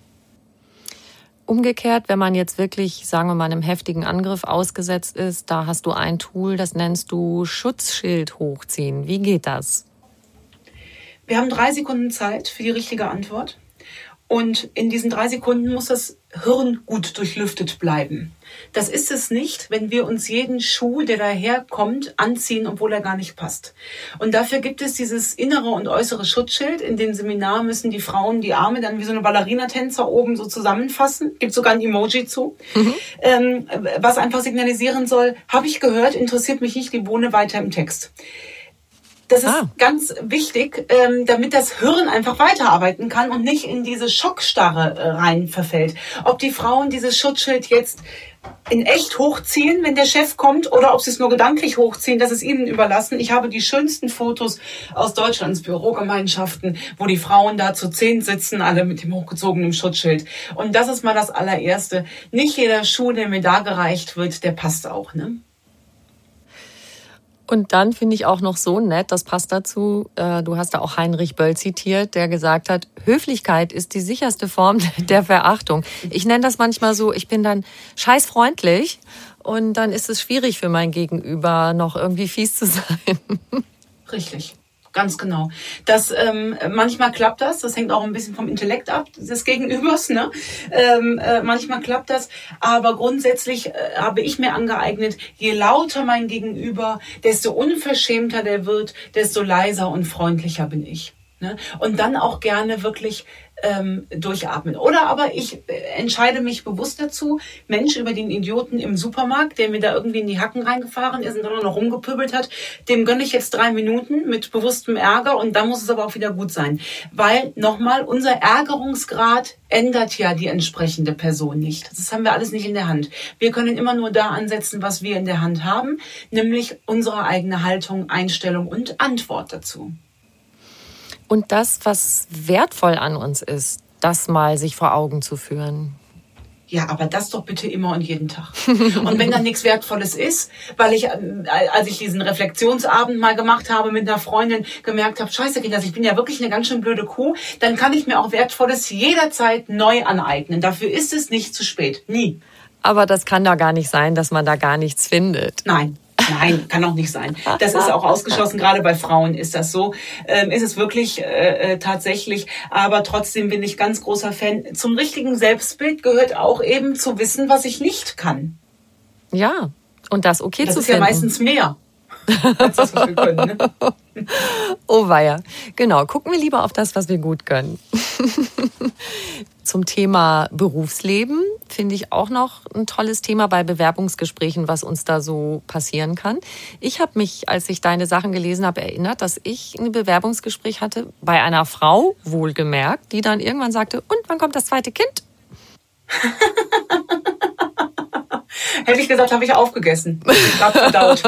Umgekehrt, wenn man jetzt wirklich, sagen wir mal, einem heftigen Angriff ausgesetzt ist, da hast du ein Tool, das nennst du Schutzschild hochziehen. Wie geht das? Wir haben 3 Sekunden Zeit für die richtige Antwort. Und in diesen 3 Sekunden muss das Hirn gut durchlüftet bleiben. Das ist es nicht, wenn wir uns jeden Schuh, der daherkommt, anziehen, obwohl er gar nicht passt. Und dafür gibt es dieses innere und äußere Schutzschild. In dem Seminar müssen die Frauen die Arme dann wie so eine Ballerina-Tänzer oben so zusammenfassen. Gibt sogar ein Emoji zu. Was einfach signalisieren soll, habe ich gehört, interessiert mich nicht die Bohne weiter im Text. Das ist ganz wichtig, damit das Hirn einfach weiterarbeiten kann und nicht in diese Schockstarre rein verfällt. Ob die Frauen dieses Schutzschild jetzt in echt hochziehen, wenn der Chef kommt, oder ob sie es nur gedanklich hochziehen, das ist ihnen überlassen. Ich habe die schönsten Fotos aus Deutschlands Bürogemeinschaften, wo die Frauen da zu 10 sitzen, alle mit dem hochgezogenen Schutzschild. Und das ist mal das allererste. Nicht jeder Schuh, der mir da gereicht wird, der passt auch, ne? Und dann finde ich auch noch so nett, das passt dazu, du hast da auch Heinrich Böll zitiert, der gesagt hat, Höflichkeit ist die sicherste Form der Verachtung. Ich nenne das manchmal so, ich bin dann scheißfreundlich und dann ist es schwierig für mein Gegenüber, noch irgendwie fies zu sein. Richtig. Ganz genau. Manchmal klappt das hängt auch ein bisschen vom Intellekt ab, des Gegenübers, ne? Manchmal klappt das, aber grundsätzlich habe ich mir angeeignet, je lauter mein Gegenüber, desto unverschämter der wird, desto leiser und freundlicher bin ich. Ne? Und dann auch gerne wirklich durchatmen. Oder aber ich entscheide mich bewusst dazu, Mensch, über den Idioten im Supermarkt, der mir da irgendwie in die Hacken reingefahren ist und dann noch rumgepöbelt hat, dem gönne ich jetzt 3 Minuten mit bewusstem Ärger und dann muss es aber auch wieder gut sein. Weil, nochmal, unser Ärgerungsgrad ändert ja die entsprechende Person nicht. Das haben wir alles nicht in der Hand. Wir können immer nur da ansetzen, was wir in der Hand haben, nämlich unsere eigene Haltung, Einstellung und Antwort dazu. Und das, was wertvoll an uns ist, das mal sich vor Augen zu führen. Ja, aber das doch bitte immer und jeden Tag. Und wenn dann nichts Wertvolles ist, weil ich, als ich diesen Reflexionsabend mal gemacht habe mit einer Freundin, gemerkt habe, scheiße Kinder, ich bin ja wirklich eine ganz schön blöde Kuh, dann kann ich mir auch Wertvolles jederzeit neu aneignen. Dafür ist es nicht zu spät. Nie. Aber das kann doch gar nicht sein, dass man da gar nichts findet. Nein, kann auch nicht sein. Das ist auch ausgeschlossen, gerade bei Frauen ist das so. Ist es wirklich tatsächlich, aber trotzdem bin ich ganz großer Fan. Zum richtigen Selbstbild gehört auch eben zu wissen, was ich nicht kann. Ja, und das okay das zu ist finden. Ja meistens mehr, als das, was wir können. Ne? Oh weia. Genau, gucken wir lieber auf das, was wir gut können. Zum Thema Berufsleben finde ich auch noch ein tolles Thema bei Bewerbungsgesprächen, was uns da so passieren kann. Ich habe mich, als ich deine Sachen gelesen habe, erinnert, dass ich ein Bewerbungsgespräch hatte, bei einer Frau wohlgemerkt, die dann irgendwann sagte, und wann kommt das zweite Kind? Hätte ich gesagt, habe ich aufgegessen. Ich habe verdaut.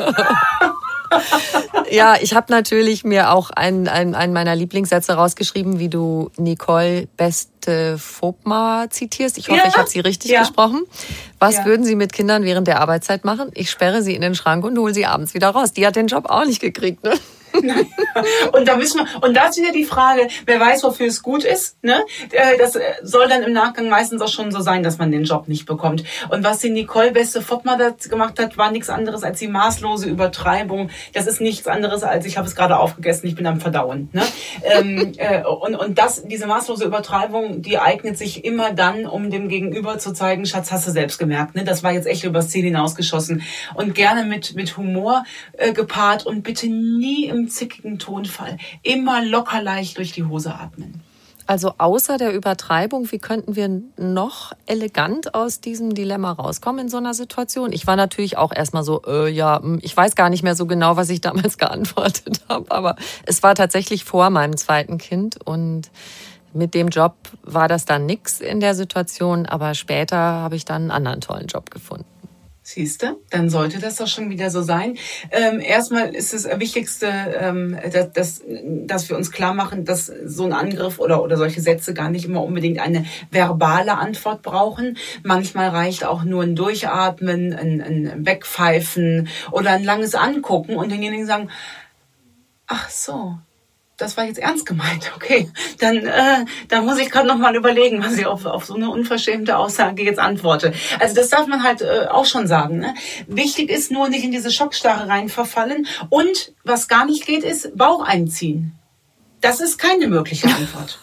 Ja, ich habe natürlich mir auch einen meiner Lieblingssätze rausgeschrieben, wie du Nicole Beste-Vogtmar zitierst. Ich hoffe, ich habe sie richtig gesprochen. Was würden Sie mit Kindern während der Arbeitszeit machen? Ich sperre sie in den Schrank und hole sie abends wieder raus. Die hat den Job auch nicht gekriegt, ne? Und da ist wieder die Frage, wer weiß, wofür es gut ist, ne? Das soll dann im Nachgang meistens auch schon so sein, dass man den Job nicht bekommt. Und was die Nicole Beste-Vogtmar gemacht hat, war nichts anderes als die maßlose Übertreibung. Das ist nichts anderes als, ich habe es gerade aufgegessen, ich bin am Verdauen, ne? Diese maßlose Übertreibung, die eignet sich immer dann, um dem Gegenüber zu zeigen, Schatz, hast du selbst gemerkt, ne? Das war jetzt echt übers Ziel hinausgeschossen. Und gerne mit Humor gepaart und bitte nie im zickigen Tonfall. Immer locker leicht durch die Hose atmen. Also außer der Übertreibung, wie könnten wir noch elegant aus diesem Dilemma rauskommen in so einer Situation? Ich war natürlich auch erstmal so, ich weiß gar nicht mehr so genau, was ich damals geantwortet habe, aber es war tatsächlich vor meinem zweiten Kind und mit dem Job war das dann nix in der Situation, aber später habe ich dann einen anderen tollen Job gefunden. Siehste, dann sollte das doch schon wieder so sein. Erstmal ist das Wichtigste, dass wir uns klar machen, dass so ein Angriff oder solche Sätze gar nicht immer unbedingt eine verbale Antwort brauchen. Manchmal reicht auch nur ein Durchatmen, ein Wegpfeifen oder ein langes Angucken und denjenigen sagen, ach so, das war jetzt ernst gemeint, okay. Dann muss ich gerade noch mal überlegen, was ich auf so eine unverschämte Aussage jetzt antworte. Also das darf man halt auch schon sagen. Ne? Wichtig ist nur, nicht in diese Schockstarre rein verfallen. Und was gar nicht geht, ist Bauch einziehen. Das ist keine mögliche Antwort.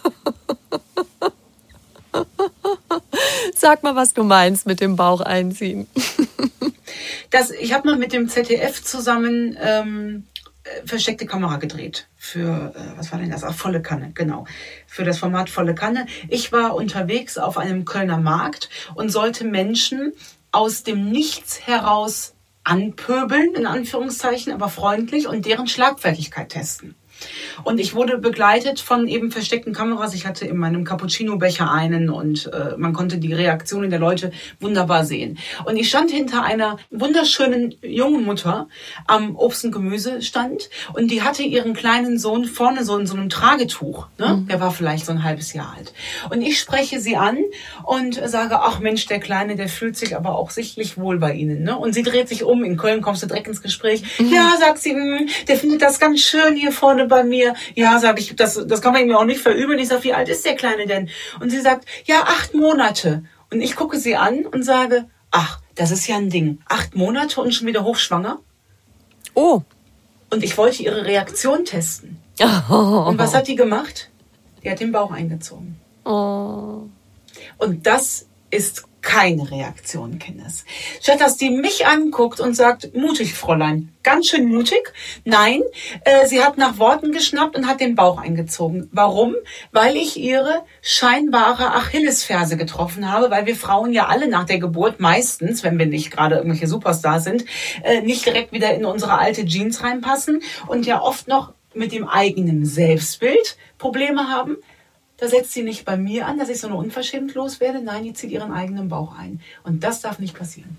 Sag mal, was du meinst mit dem Bauch einziehen. Ich habe mal mit dem ZDF zusammen versteckte Kamera gedreht für, was war denn das? Volle Kanne, genau. Für das Format Volle Kanne. Ich war unterwegs auf einem Kölner Markt und sollte Menschen aus dem Nichts heraus anpöbeln, in Anführungszeichen, aber freundlich und deren Schlagfertigkeit testen. Und ich wurde begleitet von eben versteckten Kameras. Ich hatte in meinem Cappuccino-Becher einen und man konnte die Reaktionen der Leute wunderbar sehen. Und ich stand hinter einer wunderschönen jungen Mutter am Obst- und Gemüsestand und die hatte ihren kleinen Sohn vorne so in so einem Tragetuch. Ne? Der war vielleicht so ein halbes Jahr alt. Und ich spreche sie an und sage, ach Mensch, der Kleine, der fühlt sich aber auch sichtlich wohl bei Ihnen. Ne? Und sie dreht sich um. In Köln kommst du direkt ins Gespräch. Ja, sagt sie, der findet das ganz schön hier vorne bei mir. Ja, sage ich, das kann man ihm auch nicht verübeln. Ich sage, wie alt ist der Kleine denn? Und sie sagt, ja, 8 Monate. Und ich gucke sie an und sage, ach, das ist ja ein Ding. 8 Monate und schon wieder hochschwanger? Oh. Und ich wollte ihre Reaktion testen. Oh. Und was hat die gemacht? Die hat den Bauch eingezogen. Oh. Und das ist keine Reaktion, Kindes. Statt dass die mich anguckt und sagt, mutig, Fräulein, ganz schön mutig. Nein, sie hat nach Worten geschnappt und hat den Bauch eingezogen. Warum? Weil ich ihre scheinbare Achillesferse getroffen habe, weil wir Frauen ja alle nach der Geburt meistens, wenn wir nicht gerade irgendwelche Superstars sind, nicht direkt wieder in unsere alte Jeans reinpassen und ja oft noch mit dem eigenen Selbstbild Probleme haben. Da setzt sie nicht bei mir an, dass ich so eine Unverschämt loswerde. Nein, die zieht ihren eigenen Bauch ein. Und das darf nicht passieren.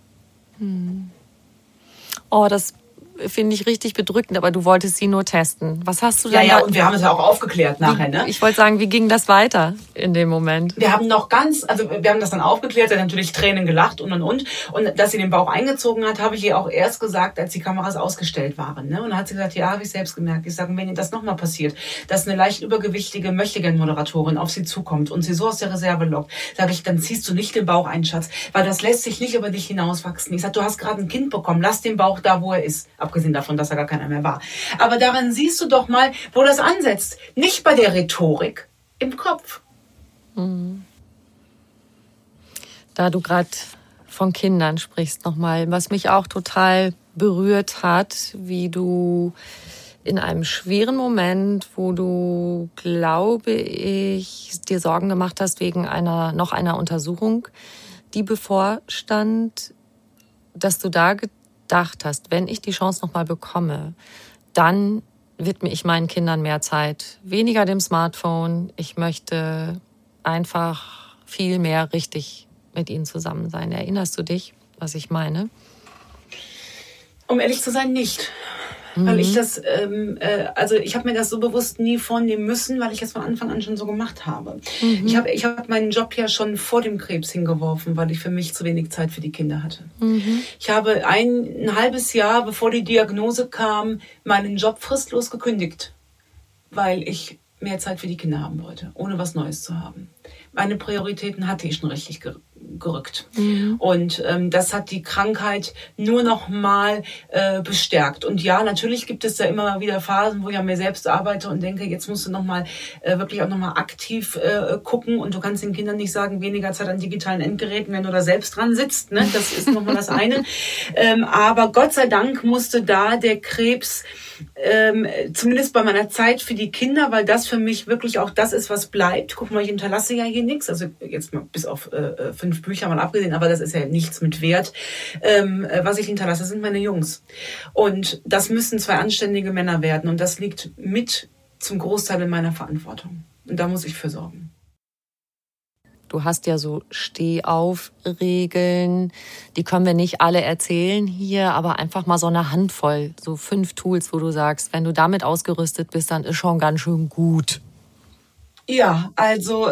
Oh, das finde ich richtig bedrückend, aber du wolltest sie nur testen. Was hast du denn? Ja, und wir haben es ja auch aufgeklärt nachher, ne? Ich wollte sagen, wie ging das weiter in dem Moment? Wir haben wir haben das dann aufgeklärt, dann natürlich Tränen gelacht und. Und dass sie den Bauch eingezogen hat, habe ich ihr auch erst gesagt, als die Kameras ausgestellt waren, ne? Und dann hat sie gesagt, ja, habe ich selbst gemerkt. Ich sage, wenn ihr das nochmal passiert, dass eine leicht übergewichtige Möchtegern-Moderatorin auf sie zukommt und sie so aus der Reserve lockt, sage ich, dann ziehst du nicht den Bauch ein, Schatz, weil das lässt sich nicht über dich hinauswachsen. Ich sage, du hast gerade ein Kind bekommen, lass den Bauch da, wo er ist. Abgesehen davon, dass er gar keiner mehr war. Aber daran siehst du doch mal, wo das ansetzt. Nicht bei der Rhetorik, im Kopf. Da du gerade von Kindern sprichst nochmal, was mich auch total berührt hat, wie du in einem schweren Moment, wo du, glaube ich, dir Sorgen gemacht hast wegen noch einer Untersuchung, die bevorstand, dass du da gedacht hast, wenn ich die Chance nochmal bekomme, dann widme ich meinen Kindern mehr Zeit, weniger dem Smartphone. Ich möchte einfach viel mehr richtig mit ihnen zusammen sein. Erinnerst du dich, was ich meine? Um ehrlich zu sein, nicht. Weil ich das, ich habe mir das so bewusst nie vornehmen müssen, weil ich das von Anfang an schon so gemacht habe. Ich hab meinen Job ja schon vor dem Krebs hingeworfen, weil ich für mich zu wenig Zeit für die Kinder hatte. Ich habe ein halbes Jahr, bevor die Diagnose kam, meinen Job fristlos gekündigt, weil ich mehr Zeit für die Kinder haben wollte, ohne was Neues zu haben. Meine Prioritäten hatte ich schon richtig gerückt. Und das hat die Krankheit nur noch mal bestärkt. Und ja, natürlich gibt es da immer wieder Phasen, wo ich an mir selbst arbeite und denke, jetzt musst du wirklich auch noch mal aktiv gucken. Und du kannst den Kindern nicht sagen, weniger Zeit an digitalen Endgeräten, wenn du da selbst dran sitzt. Ne? Das ist noch mal das eine. Aber Gott sei Dank musste da der Krebs zumindest bei meiner Zeit für die Kinder, weil das für mich wirklich auch das ist, was bleibt. Guck mal, ich hinterlasse ja hier nichts. Also jetzt mal bis auf 5 Bücher mal abgesehen, aber das ist ja nichts mit Wert. Was ich hinterlasse, sind meine Jungs. Und das müssen 2 anständige Männer werden. Und das liegt mit zum Großteil in meiner Verantwortung. Und da muss ich für sorgen. Du hast ja so Steh-auf-Regeln, die können wir nicht alle erzählen hier, aber einfach mal so eine Handvoll, so 5 Tools, wo du sagst, wenn du damit ausgerüstet bist, dann ist schon ganz schön gut. Ja, also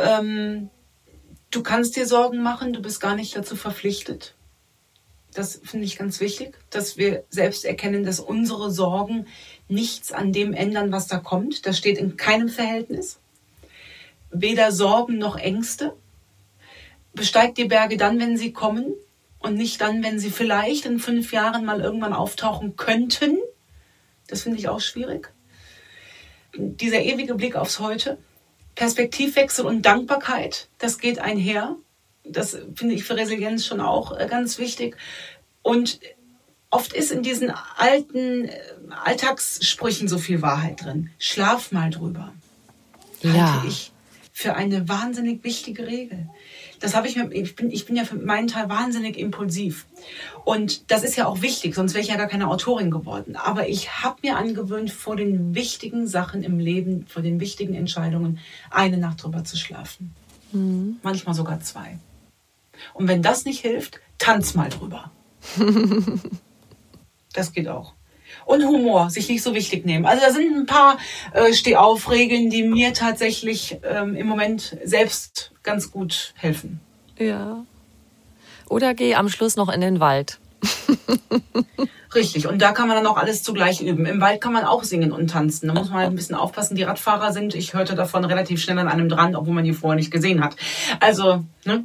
du kannst dir Sorgen machen, du bist gar nicht dazu verpflichtet. Das finde ich ganz wichtig, dass wir selbst erkennen, dass unsere Sorgen nichts an dem ändern, was da kommt. Das steht in keinem Verhältnis. Weder Sorgen noch Ängste. Besteigt die Berge dann, wenn sie kommen und nicht dann, wenn sie vielleicht in 5 Jahren mal irgendwann auftauchen könnten. Das finde ich auch schwierig. Dieser ewige Blick aufs Heute, Perspektivwechsel und Dankbarkeit, das geht einher. Das finde ich für Resilienz schon auch ganz wichtig. Und oft ist in diesen alten Alltagssprüchen so viel Wahrheit drin. Schlaf mal drüber. Ja. Halte ich für eine wahnsinnig wichtige Regel. Das habe ich bin ja für meinen Teil wahnsinnig impulsiv. Und das ist ja auch wichtig, sonst wäre ich ja gar keine Autorin geworden. Aber ich habe mir angewöhnt, vor den wichtigen Sachen im Leben, vor den wichtigen Entscheidungen, eine Nacht drüber zu schlafen. Manchmal sogar 2. Und wenn das nicht hilft, tanz mal drüber. Das geht auch. Und Humor, sich nicht so wichtig nehmen. Also da sind ein paar Steh-auf-Regeln, die mir tatsächlich im Moment selbst ganz gut helfen. Ja. Oder geh am Schluss noch in den Wald. Richtig, und da kann man dann auch alles zugleich üben. Im Wald kann man auch singen und tanzen. Da muss man halt ein bisschen aufpassen, die Radfahrer sind. Ich hörte davon relativ schnell an einem dran, obwohl man die vorher nicht gesehen hat. Also, ne?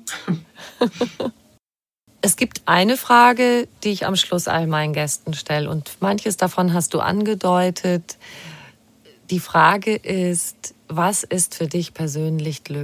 Es gibt eine Frage, die ich am Schluss all meinen Gästen stelle. Und manches davon hast du angedeutet. Die Frage ist, was ist für dich persönlich Glück?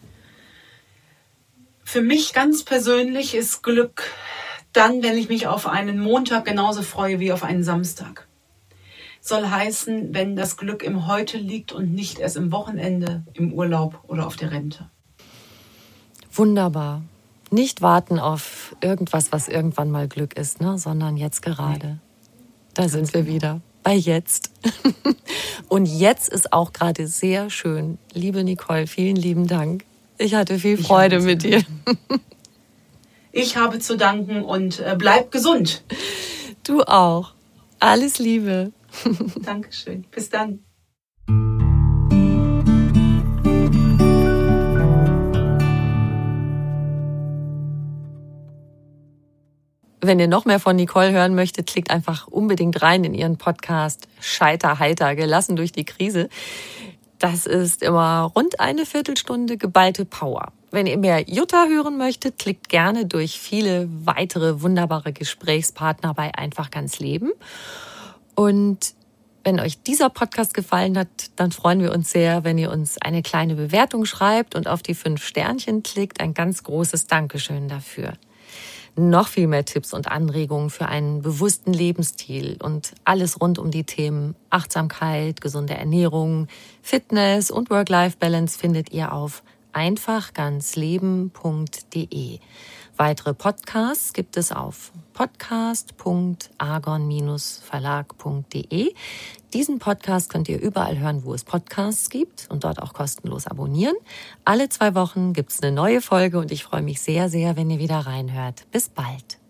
Für mich ganz persönlich ist Glück dann, wenn ich mich auf einen Montag genauso freue wie auf einen Samstag. Soll heißen, wenn das Glück im Heute liegt und nicht erst im Wochenende, im Urlaub oder auf der Rente. Wunderbar. Nicht warten auf irgendwas, was irgendwann mal Glück ist, ne? Sondern jetzt gerade. Nee. Da sind wir wieder bei jetzt. Und jetzt ist auch gerade sehr schön. Liebe Nicole, vielen lieben Dank. Ich hatte viel Freude mit dir. Ich habe zu danken und bleib gesund. Du auch. Alles Liebe. Dankeschön. Bis dann. Wenn ihr noch mehr von Nicole hören möchtet, klickt einfach unbedingt rein in ihren Podcast Scheiter heiter, gelassen durch die Krise. Das ist immer rund eine Viertelstunde geballte Power. Wenn ihr mehr Jutta hören möchtet, klickt gerne durch viele weitere wunderbare Gesprächspartner bei Einfach ganz Leben. Und wenn euch dieser Podcast gefallen hat, dann freuen wir uns sehr, wenn ihr uns eine kleine Bewertung schreibt und auf die 5 Sternchen klickt. Ein ganz großes Dankeschön dafür. Noch viel mehr Tipps und Anregungen für einen bewussten Lebensstil und alles rund um die Themen Achtsamkeit, gesunde Ernährung, Fitness und Work-Life-Balance findet ihr auf einfachganzleben.de. Weitere Podcasts gibt es auf podcast.argon-verlag.de. Diesen Podcast könnt ihr überall hören, wo es Podcasts gibt und dort auch kostenlos abonnieren. Alle 2 Wochen gibt es eine neue Folge und ich freue mich sehr, sehr, wenn ihr wieder reinhört. Bis bald.